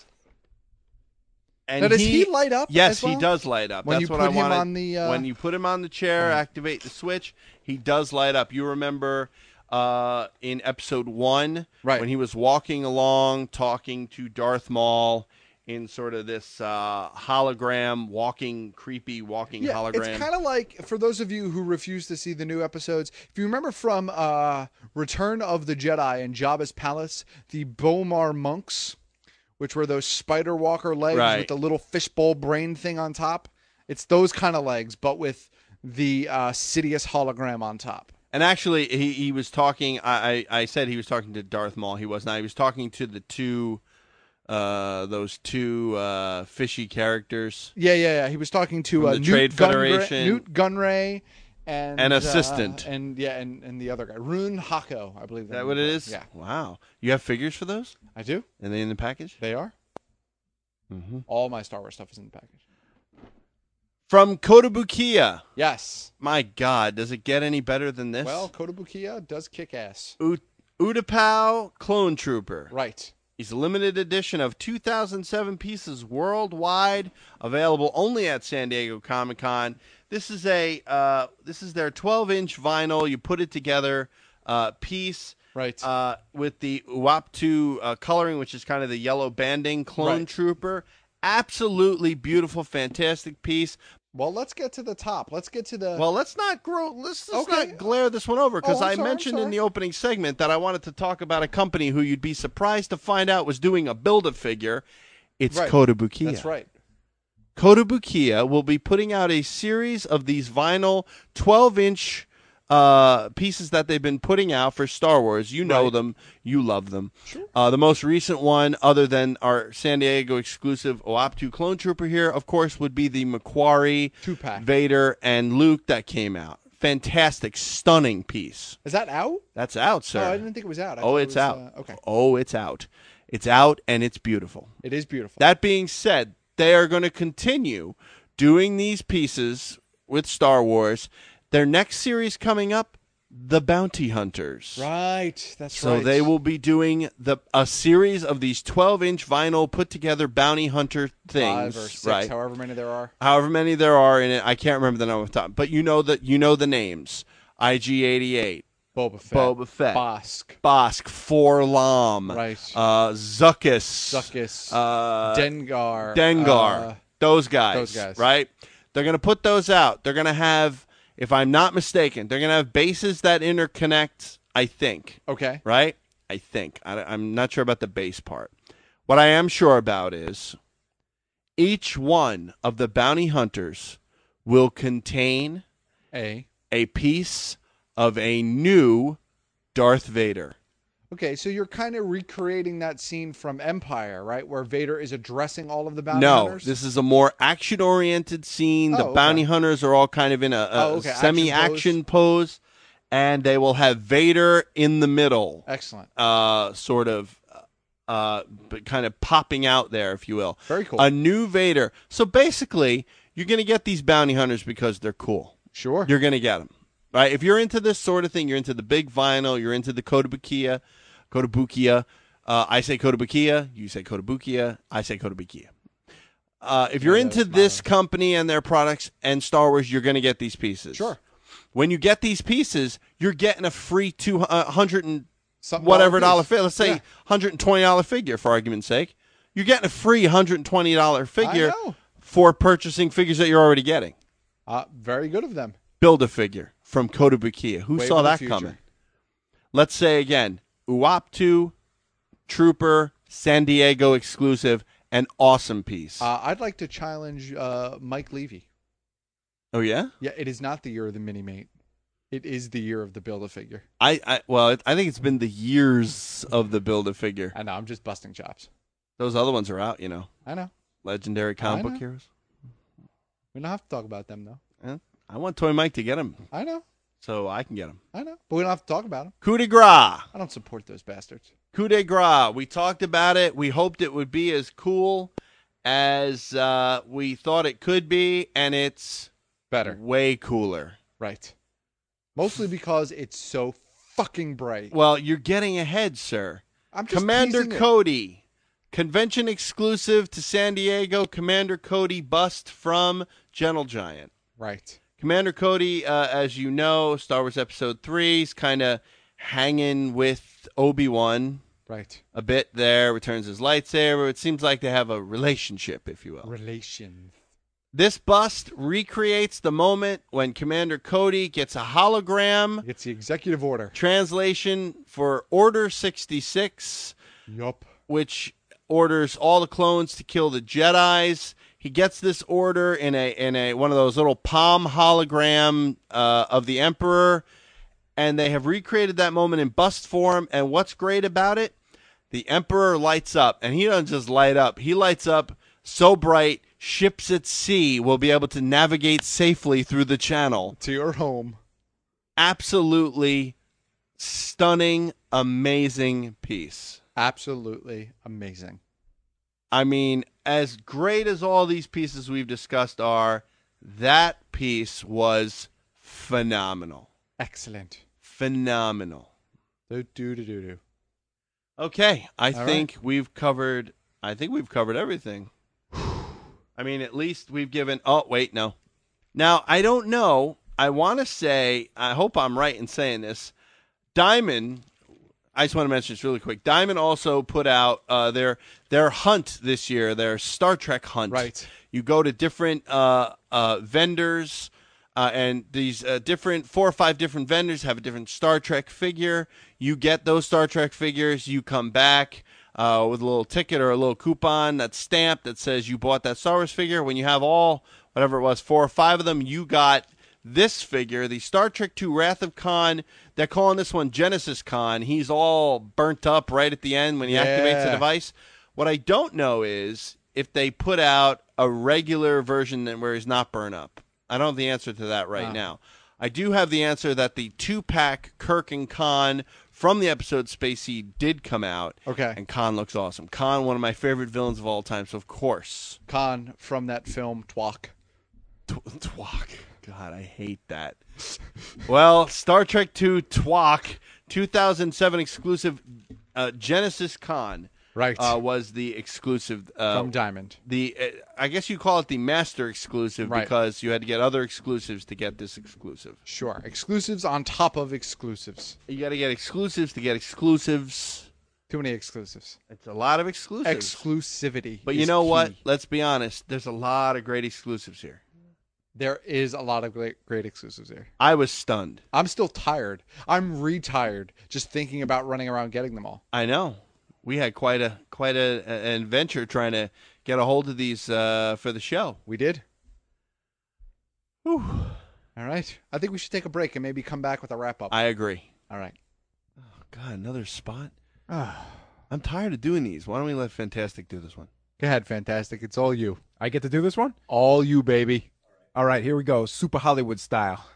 And now, does he, light up? Yes, as well? he does light up. When That's you what put I him wanted. on the uh... When you put him on the chair, uh-huh. activate the switch, he does light up. You remember uh, in episode one, right. when he was walking along, talking to Darth Maul in sort of this uh, hologram, walking, creepy walking yeah, hologram. It's kind of like, for those of you who refuse to see the new episodes, if you remember from uh, Return of the Jedi and Jabba's Palace, the Bomar monks, which were those spider walker legs right. with the little fishbowl brain thing on top. It's those kind of legs, but with the uh, Sidious hologram on top. And actually, he, he was talking, I, I, I said he was talking to Darth Maul. He was not. He was talking to the two, uh, those two uh, fishy characters. Yeah, yeah, yeah. He was talking to uh, the Newt, Trade Gunray, Federation. Newt Gunray. And An assistant. Uh, and yeah, and, and the other guy. Rune Hako, I believe. Is that what it is? Yeah. Wow. You have figures for those? I do. Are they in the package? They are. Mm-hmm. All my Star Wars stuff is in the package. From Kotobukiya. Yes. My God, does it get any better than this? Well, Kotobukiya does kick ass. U- Utapau Clone Trooper. Right. He's a limited edition of two thousand seven pieces worldwide, available only at San Diego Comic-Con. This is a uh, this is their twelve-inch vinyl. You put it together uh, piece, right? Uh, with the Uaptu uh, coloring, which is kind of the yellow banding Clone right. Trooper. Absolutely beautiful, fantastic piece. Well, let's get to the top. Let's get to the. Well, let's not grow. Let's, let's Okay. not glare this one over because Oh, I'm I sorry, I'm mentioned in sorry. the opening segment that I wanted to talk about a company who you'd be surprised to find out was doing a Build-A-Figure. It's Right. Kotobukiya. That's right. Kotobukiya will be putting out a series of these vinyl twelve-inch uh, pieces that they've been putting out for Star Wars. You know Right. them. You love them. Sure. Uh, the most recent one, other than our San Diego exclusive Uaptu Clone Trooper here, of course, would be the Macquarie, Two-pack. Vader, and Luke that came out. Fantastic, stunning piece. Is that out? That's out, sir. Oh, I didn't think it was out. I Oh, thought it it's was, out. uh, okay. Oh, it's out. It's out, and it's beautiful. It is beautiful. That being said, they are going to continue doing these pieces with Star Wars. Their next series coming up, The Bounty Hunters. Right. That's So right. they will be doing the a series of these twelve-inch vinyl put-together bounty hunter things, Five or six, right? however many there are. However many there are in it, I can't remember the number of time, but you know that you know the names: I G eighty-eight, Boba Fett, Boba Fett, Bosk, Bosk, Forlam, right? Uh, Zuckus, Zuckus, uh, Dengar, Dengar, uh, those guys, those guys. right? They're going to put those out. They're going to have, if I'm not mistaken, they're going to have bases that interconnect, I think. Okay. Right? I think. I, I'm not sure about the base part. What I am sure about is each one of the bounty hunters will contain A. a piece of a new Darth Vader. Okay, so you're kind of recreating that scene from Empire, right, where Vader is addressing all of the bounty No, hunters? this is a more action-oriented scene. The Oh, okay. bounty hunters are all kind of in a, a Oh, okay, action semi-action pose. and they will have Vader in the middle. Excellent. Uh, sort of, uh, but kind of popping out there, if you will. Very cool. A new Vader. So basically, you're going to get these bounty hunters because they're cool. Sure. You're going to get them. Right? If you're into this sort of thing, you're into the big vinyl, you're into the Kotobukiya, Kotobukiya. Uh, I say Kotobukiya, you say Kotobukiya, I say Kotobukiya. Uh, if you're Yeah, into that's my- this company and their products and Star Wars, you're going to get these pieces. Sure. When you get these pieces, you're getting a free two hundred Something whatever dollar dollar piece. figure. Let's say Yeah. one hundred twenty dollars figure, for argument's sake. You're getting a free one hundred twenty dollars figure I know. for purchasing figures that you're already getting. Uh, very good of them. Build a figure from Kotobukiya. Who Wave saw of the that future. coming? Let's say again, Uaptu, Trooper, San Diego exclusive, an awesome piece. Uh, I'd like to challenge uh, Mike Levy. oh yeah, Yeah, it is not the year of the mini mate. It is the year of the build a figure. I, I well, it, I think it's been the years of the build a figure. I know. I'm just busting chops. Those other ones are out, you know. I know. Legendary comic I book know. heroes. We don't have to talk about them though. Yeah. I want Toy Mike to get them, I know. so I can get them. I know. But we don't have to talk about them. Coup de grace. I don't support those bastards. Coup de grace. We talked about it. We hoped it would be as cool as uh, we thought it could be, and it's better, way cooler. Right. Mostly because it's so fucking bright. Well, you're getting ahead, sir. I'm just Commander teasing it. Cody, convention exclusive to San Diego. Commander Cody bust from Gentle Giant. Right. Commander Cody, uh, as you know, Star Wars Episode three is kind of hanging with Obi-Wan. Right. A bit there, returns his lightsaber. It seems like they have a relationship, if you will. Relations. This bust recreates the moment when Commander Cody gets a hologram. It's the executive order. Translation for Order sixty-six. Yup. Which orders all the clones to kill the Jedis. He gets this order in a in a one of those little palm hologram uh, of the Emperor, and they have recreated that moment in bust form. And what's great about it? The Emperor lights up, and he doesn't just light up. He lights up so bright, ships at sea will be able to navigate safely through the channel to your home. Absolutely stunning, amazing piece. Absolutely amazing. I mean, as great as all these pieces we've discussed are, that piece was phenomenal. Excellent. Phenomenal. Do do do do do. Okay, I All think right. we've covered. I think we've covered everything. I mean, at least we've given. Oh, wait, no. Now I don't know. I want to say. I hope I'm right in saying this. Diamond. I just want to mention this really quick. Diamond also put out uh, their their hunt this year, their Star Trek hunt. Right. You go to different uh, uh, vendors, uh, and these uh, different four or five different vendors have a different Star Trek figure. You get those Star Trek figures. You come back uh, with a little ticket or a little coupon that's stamped that says you bought that Star Wars figure. When you have all, whatever it was, four or five of them, you got this figure, the Star Trek two Wrath of Khan. They're calling this one Genesis Khan. He's all burnt up right at the end when he Yeah. activates the device. What I don't know is if they put out a regular version that- where he's not burnt up. I don't have the answer to that right Ah. now. I do have the answer that the two-pack Kirk and Khan from the episode Space Seed did come out. Okay. And Khan looks awesome. Khan, one of my favorite villains of all time, so of course. Khan from that film Twok. Twok. God, I hate that. Well, Star Trek two Twok, two thousand seven exclusive uh, Genesis Khan. Right. Uh, was the exclusive. Uh, From Diamond. The uh, I guess you call it the master exclusive Right. because you had to get other exclusives to get this exclusive. Sure. Exclusives on top of exclusives. You got to get exclusives to get exclusives. Too many exclusives. It's a lot of exclusives. Exclusivity. But you is know what? key. Let's be honest. There's a lot of great exclusives here. There is a lot of great, great exclusives here. I was stunned. I'm still tired. I'm retired just thinking about running around getting them all. I know. We had quite a quite a, an adventure trying to get a hold of these uh, for the show. We did. Whew. All right. I think we should take a break and maybe come back with a wrap up. I agree. All right. Oh, God, another spot. I'm tired of doing these. Why don't we let Fantastic do this one? Go ahead, Fantastic. It's all you. I get to do this one? All you, baby. All right, here we go. Super Hollywood style.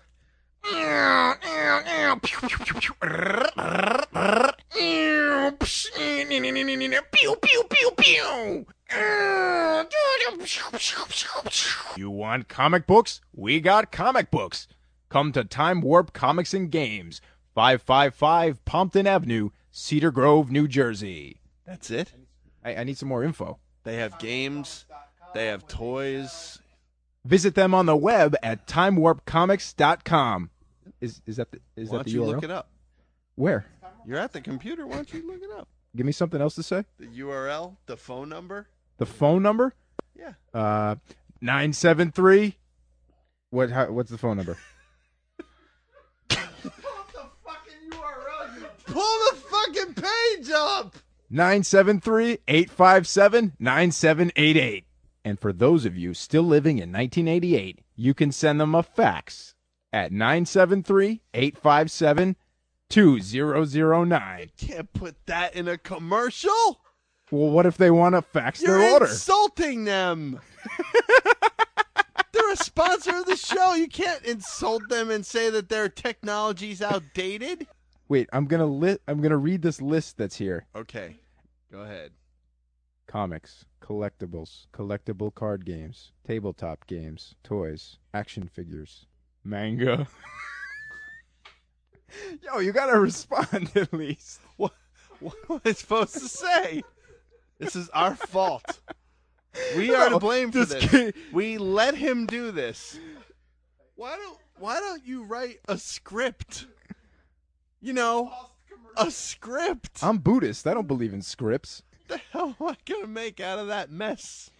You want comic books? We got comic books. Come to Time Warp Comics and Games, five five five Pompton Avenue, Cedar Grove, New Jersey. That's it? I, I need some more info. They have games. They have toys. Visit them on the web at time warp comics dot com. Is is that the, is Why that don't the you U R L? look it up? Where? You're at the computer. Why don't you look it up? Give me something else to say. The U R L, the phone number. The phone number? Yeah. Uh, nine seven three. What? How, what's the phone number? Pull the fucking page up. nine seven three, eight five seven, nine seven eight eight. And for those of you still living in nineteen eighty-eight, you can send them a fax at nine seven three, eight five seven, two zero zero nine. Can't put that in a commercial. Well, what if they want to fax You're their order? insulting them. They're a sponsor of the show. You can't insult them and say that their technology's outdated. Wait, I'm gonna li- I'm gonna read this list that's here. Okay, go ahead. Comics, collectibles, collectible card games, tabletop games, toys, action figures, manga. Yo, you gotta respond at least. What, what am I supposed to say? This is our fault. We are No, to blame for just this. kidding. We let him do this. Why don't Why don't you write a script? You know, a script. I'm Buddhist. I don't believe in scripts. What the hell am I gonna make out of that mess?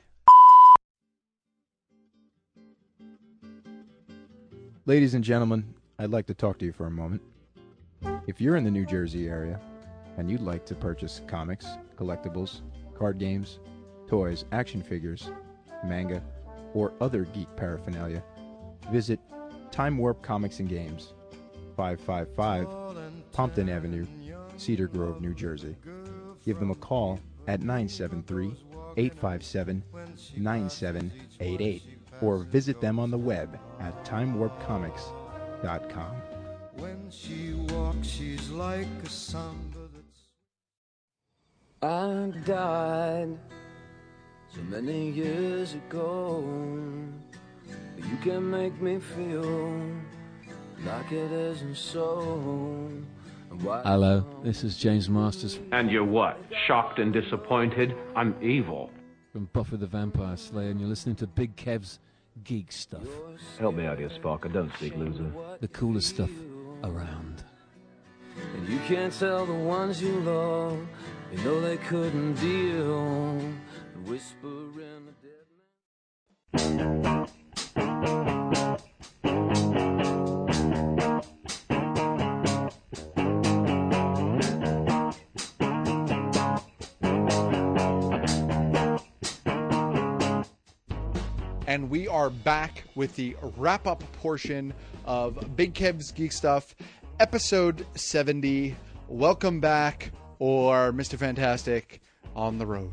Ladies and gentlemen, I'd like to talk to you for a moment. If you're in the New Jersey area and you'd like to purchase comics, collectibles, card games, toys, action figures, manga, or other geek paraphernalia, visit Time Warp Comics and Games, five five five Pompton Avenue, Cedar Grove, New Jersey. Give them a call at nine seven three, eight five seven, nine seven eight eight or visit them on the web at time warp comics dot com. When she walks, she's like a samba that's... I died so many years ago. You can make me feel like it isn't so. Why- Hello, this is James Masters. And you're what? Shocked and disappointed? I'm evil. From Buffy the Vampire Slayer, and you're listening to Big Kev's Geek Stuff. Help me out here, Spock. I don't speak loser. The coolest stuff around. And you can't tell the ones you love, you know they couldn't deal. The whisper in the dead man. And we are back with the wrap-up portion of Big Kev's Geek Stuff, episode seventy. Welcome back, or Mister Fantastic on the road.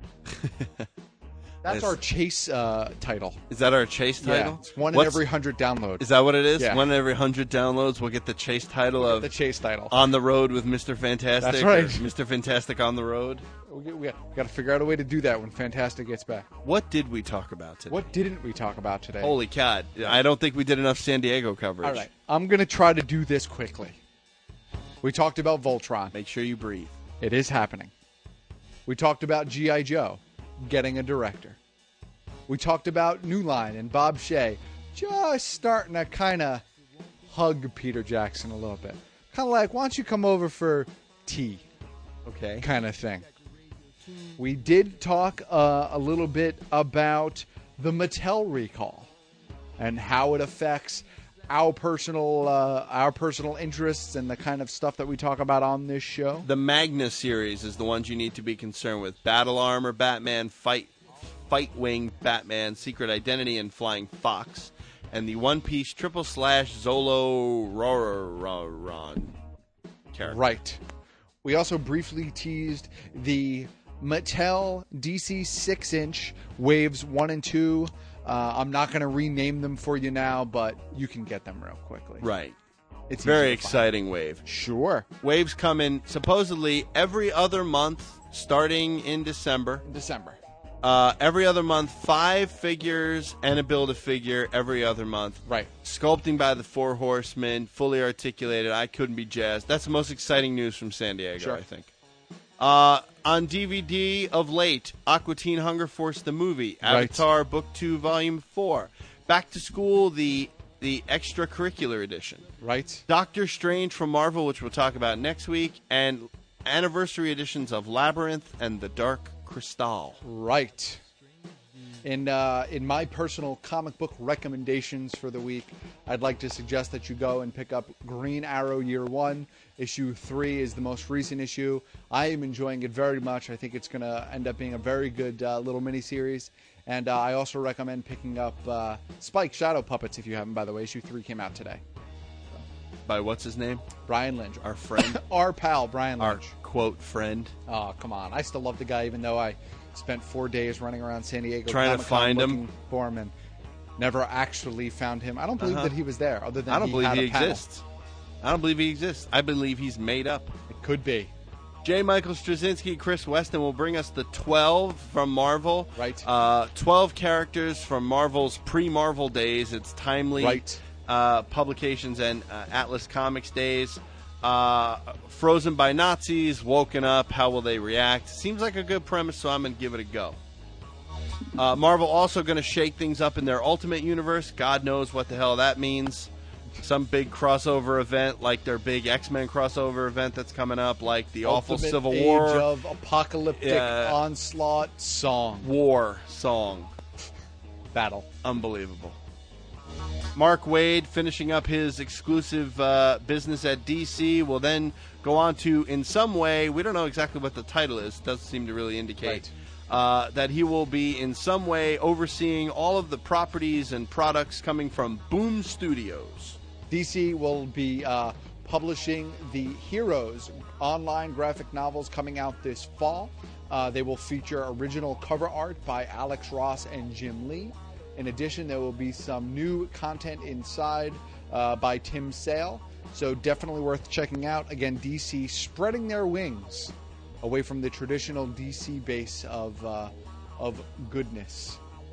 That's Nice. our chase uh, title. Is that our chase Yeah, title? it's one in What's- every hundred downloads. Is that what it is? Yeah. One in every hundred downloads, we'll get the chase title We'll of get the chase title. On the Road with Mister Fantastic. That's right. or Mister Fantastic on the Road. We, we, we got to figure out a way to do that when Fantastic gets back. What did we talk about today? What didn't we talk about today? Holy God. I don't think we did enough San Diego coverage. All right, I'm going to try to do this quickly. We talked about Voltron. Make sure you breathe. It is happening. We talked about G I. Joe getting a director. We talked about New Line and Bob Shea just starting to kind of hug Peter Jackson a little bit. Kind of like, why don't you come over for tea? Okay. Kind of thing. We did talk uh, a little bit about the Mattel recall and how it affects our personal uh, our personal interests and the kind of stuff that we talk about on this show. The Magnus series is the ones you need to be concerned with. Battle Armor, Batman, Fight Fight Wing, Batman, Secret Identity, and Flying Fox. And the One Piece Triple Slash Zolo Roraron character. Right. We also briefly teased the Mattel D C six inch Waves one and two. Uh, I'm not going to rename them for you now, but you can get them real quickly. Right. It's very easy to find. exciting wave. Sure. Waves come in supposedly every other month starting in December. December. Uh, every other month, five figures and a Build-A-Figure every other month. Right. Sculpting by the Four Horsemen, fully articulated. I couldn't be jazzed. That's the most exciting news from San Diego, Sure. I think. Uh, on D V D of late, Aqua Teen Hunger Force the movie, Right. Avatar Book two, Volume four. Back to School, the the extracurricular edition. Right. Doctor Strange from Marvel, which we'll talk about next week, and anniversary editions of Labyrinth and The Dark Crystal. Right. In uh, in my personal comic book recommendations for the week, I'd like to suggest that you go and pick up Green Arrow Year One. Issue three is the most recent issue. I am enjoying it very much. I think it's going to end up being a very good uh, little miniseries. And uh, I also recommend picking up uh, Spike Shadow Puppets if you haven't, by the way. Issue three came out today. By what's his name? Brian Lynch. Our friend. Our pal, Brian Lynch. Our, quote, friend. Oh, come on. I still love the guy, even though I spent four days running around San Diego trying Comic-Con to find him for him and never actually found him. I don't believe uh-huh. that he was there, other than I don't he believe had he a panel. exists. I don't believe he exists. I believe he's made up. It could be. J. Michael Straczynski, Chris Weston will bring us the twelve from Marvel. Right. Uh, twelve characters from Marvel's pre-Marvel days. It's timely right. uh, publications and uh, Atlas Comics days. Uh, frozen by Nazis, woken up, how will they react? Seems like a good premise, so I'm going to give it a go. Uh, Marvel also going to shake things up in their Ultimate Universe. God knows what the hell that means. Some big crossover event, like their big X-Men crossover event that's coming up, like the Ultimate awful Civil Age War. of Apocalyptic uh, Onslaught song. War song. Battle. Unbelievable. Mark Waid finishing up his exclusive uh, business at D C will then go on to, in some way, we don't know exactly what the title is, doesn't seem to really indicate, right. uh, that he will be in some way overseeing all of the properties and products coming from Boom Studios. D C will be uh, publishing the Heroes online graphic novels coming out this fall. Uh, they will feature original cover art by Alex Ross and Jim Lee. In addition, there will be some new content inside uh, by Tim Sale, so definitely worth checking out. Again, D C spreading their wings away from the traditional D C base of uh, of goodness.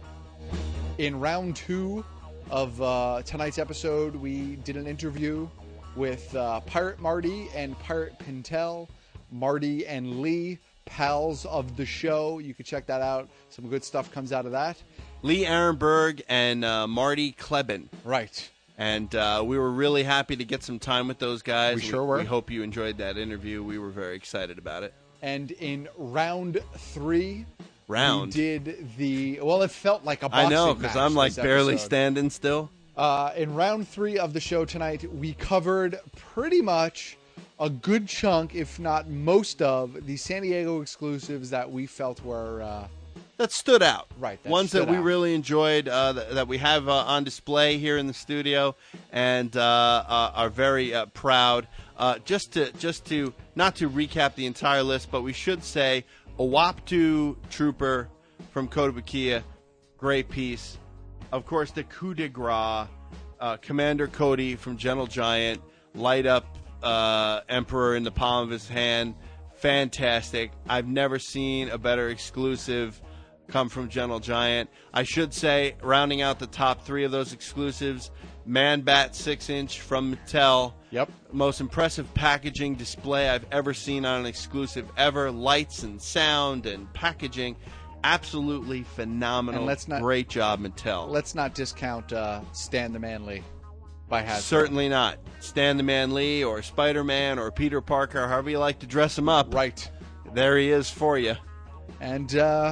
In round two of uh, tonight's episode, we did an interview with uh, Pirate Marty and Pirate Pintel. Marty and Lee, pals of the show. You can check that out. Some good stuff comes out of that. Lee Arenberg and uh, Marty Kleben. Right. And uh, we were really happy to get some time with those guys. We sure were. We hope you enjoyed that interview. We were very excited about it. And in round three, round we did the, well, it felt like a boxing I know, because I'm like barely episode. standing still. Uh, in round three of the show tonight, we covered pretty much a good chunk, if not most of, the San Diego exclusives that we felt were... Uh, that stood out. Right. That Ones that we out. really enjoyed, uh, that, that we have uh, on display here in the studio, and uh, uh, are very uh, proud. Uh, just to, just to, not to recap the entire list, but we should say Owaptu Trooper from Kotobukiya, great piece. Of course, the coup de grace, uh, Commander Cody from Gentle Giant, light up uh, Emperor in the palm of his hand, fantastic. I've never seen a better exclusive come from Gentle Giant. I should say, rounding out the top three of those exclusives, Man Bat six inch from Mattel. Yep. Most impressive packaging display I've ever seen on an exclusive ever. Lights and sound and packaging. Absolutely phenomenal. And let's not, Great job, Mattel. Let's not discount uh, Stan the Man Lee by Hasbro. Certainly not. Stan the Man Lee or Spider-Man or Peter Parker, however you like to dress him up. Right. There he is for you. And uh,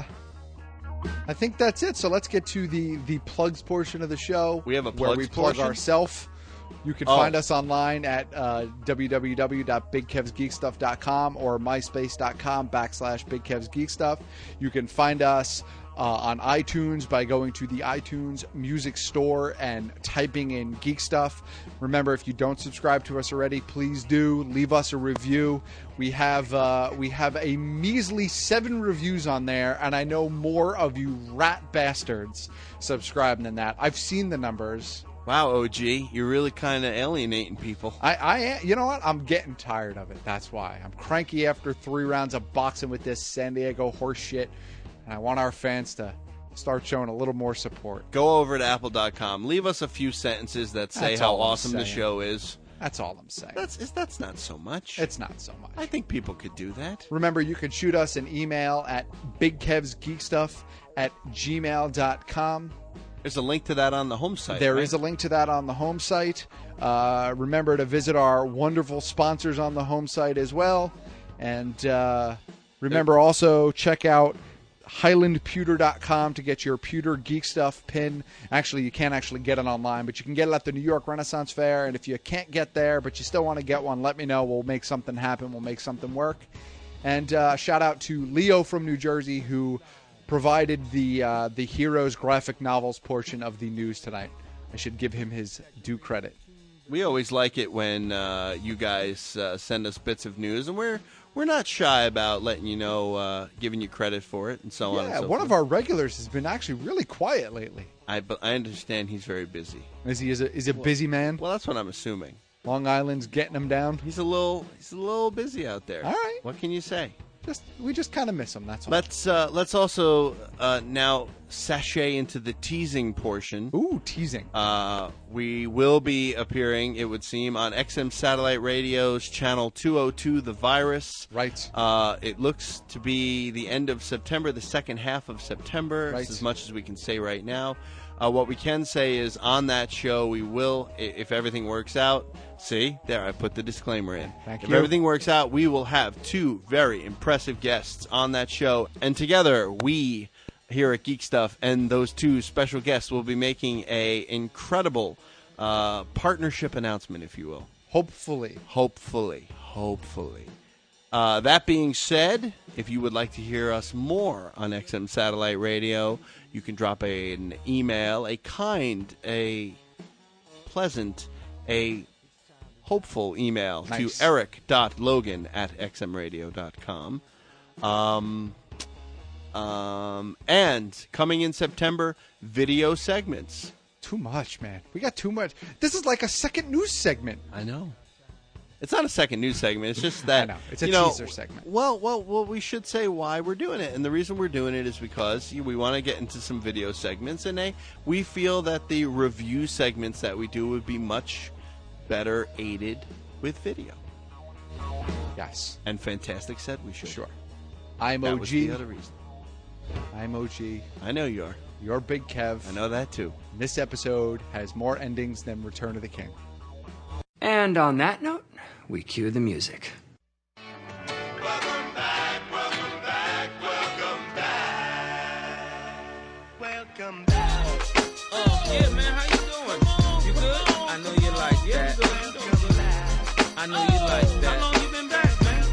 I think that's it. So let's get to the, the plugs portion of the show. We have a where plugs we plug portion? ourselves. You can Oh. find us online at uh, w w w dot big kevs geek stuff dot com or myspace.com backslash bigkevsgeekstuff. You can find us uh, on iTunes by going to the iTunes Music Store and typing in Geek Stuff. Remember, if you don't subscribe to us already, please do. Leave us a review. We have uh, we have a measly seven reviews on there, and I know more of you rat bastards subscribe than that. I've seen the numbers. Wow, O G, you're really kind of alienating people. I, I am. You know what? I'm getting tired of it. That's why. I'm cranky after three rounds of boxing with this San Diego horse shit, and I want our fans to start showing a little more support. Go over to apple dot com. Leave us a few sentences that say That's how all I'm awesome the saying. show is. That's all I'm saying. That's that's not so much. It's not so much. I think people could do that. Remember, you can shoot us an email at bigkevsgeekstuff at gmail dot com. There's a link to that on the home site. There right? is a link to that on the home site. Uh, remember to visit our wonderful sponsors on the home site as well. And uh, remember also check out highland pewter dot com to get your Pewter Geek Stuff pin. Actually, you can't actually get it online, but you can get it at the New York Renaissance Fair. And if you can't get there, but you still want to get one, let me know. We'll make something happen. We'll make something work. And uh, shout out to Leo from New Jersey, who provided the uh, the Heroes graphic novels portion of the news tonight. I should give him his due credit. We always like it when uh, you guys uh, send us bits of news, and we're we're not shy about letting you know, uh, giving you credit for it, and so on. Yeah, and so one forth. of our regulars has been actually really quiet lately. I, but I understand he's very busy. Is he is a is a busy man? Well, that's what I'm assuming. Long Island's getting him down. He's a little he's a little busy out there. All right. What can you say? Just we just kind of miss him. That's all. Let's uh, let's also uh, now sashay into the teasing portion. Ooh, teasing. Uh, we will be appearing, it would seem, on X M Satellite Radio's channel two oh two, The Virus. Right. Uh, it looks to be the end of September, the second half of September. Right. It's as much as we can say right now. Uh, what we can say is on that show, we will, i- if everything works out, see, there, I put the disclaimer in. Thank if you. everything works out, we will have two very impressive guests on that show. And together, we here at Geek Stuff and those two special guests will be making a incredible uh, partnership announcement, if you will. Hopefully. Hopefully. Hopefully. Uh, that being said, if you would like to hear us more on X M Satellite Radio, you can drop a, an email, a kind, a pleasant, a hopeful email Nice. to eric dot logan at x m radio dot com. Um, um, and coming in September, video segments. Too much, man. We got too much. This is like a second news segment. I know. It's not a second news segment. It's just that I know. It's a you know, teaser segment. Well, well, well. We should say why we're doing it, and the reason we're doing it is because we want to get into some video segments, and they, we feel that the review segments that we do would be much better aided with video. Yes. And Fantastic said we should. Sure. I'm That O G. was the other reason. I'm O G. I know you are. You're Big Kev. I know that too. This episode has more endings than Return of the King. And on that note, we cue the music. Welcome back. Oh, yeah, man, how you doing? You good? I know you like that. I know you like that. How long you been back, man?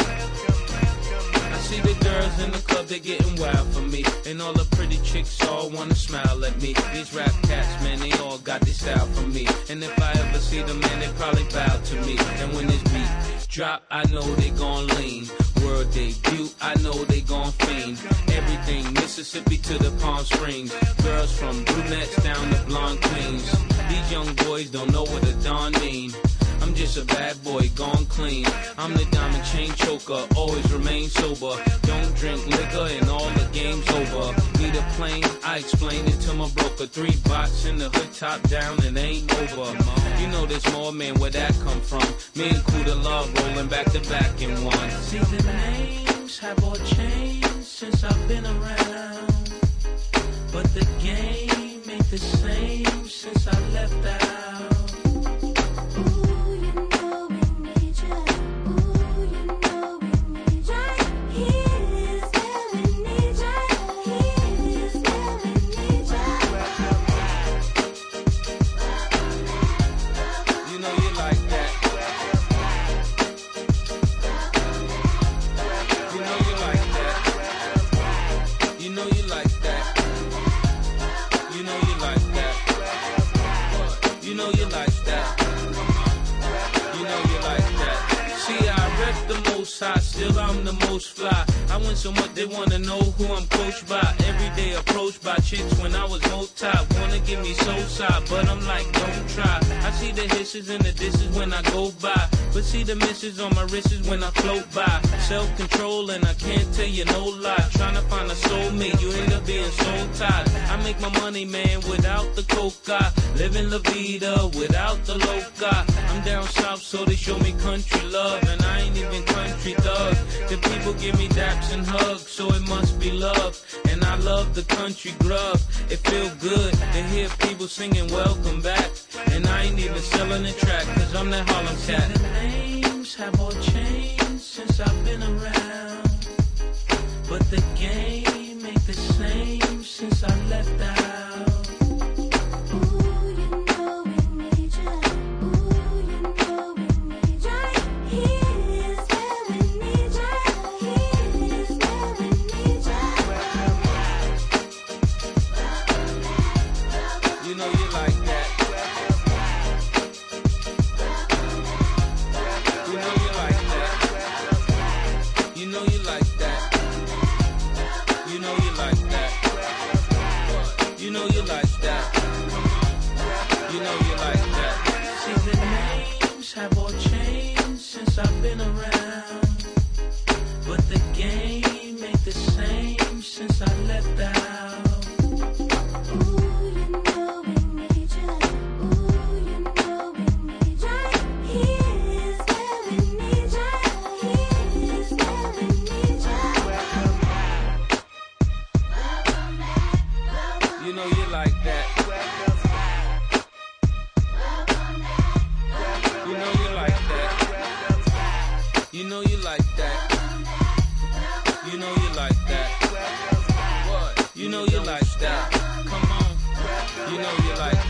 I see the girls in the club, they getting wild for me. And all the pretty chicks all wanna smile at me. These rap cats, man, they all got this style for me. And if I ever see them, man, they probably bow to me. And when this beat drop, I know they gon' lean. World debut, I know they gon' fiend. Everything Mississippi to the Palm Springs. Girls from brunettes down to blonde queens. These young boys don't know what a dawn mean. I'm just a bad boy gone clean. I'm the diamond chain choker, always remain sober. Don't drink liquor and all the game's over. Need a plane, I explain it to my broker. Three bots in the hood, top down, and ain't over. You know there's more, man, where that come from? Me and Kuda Love rolling back to back in one. See the names have all changed since I've been around. But the game ain't the same since I left out. Still I'm the most fly. I win so much they wanna know who I'm coached by. Every day approached by chicks when I was multi. Wanna give me soul side, but I'm like, don't try. I see the hisses and the disses when I go by, but see the misses on my wrists when I float by. Self-control and I can't tell you no lie. Trying to find a soulmate, you end up being soul tied. I make my money, man, without the coca. Living La Vida without the loca. I'm down south, so they show me country love, and I ain't even country thug. The people give me daps and hugs, so it must be love. And I love the country grub. It feel good to hear people singing welcome back, and I ain't even selling the track, cause I'm that Harlem cat. The names have all changed since I've been around, but the game ain't the same since I left out. Have all changed since I've been around, but the game ain't the same since I left out. Ooh, you know we need you. Ooh, you know we need you. Here's where we need you. Here's where we need you. Welcome back. Welcome back. You know you like that. You know you like that. You know you like that. What? You know you like that. Come on. You know you like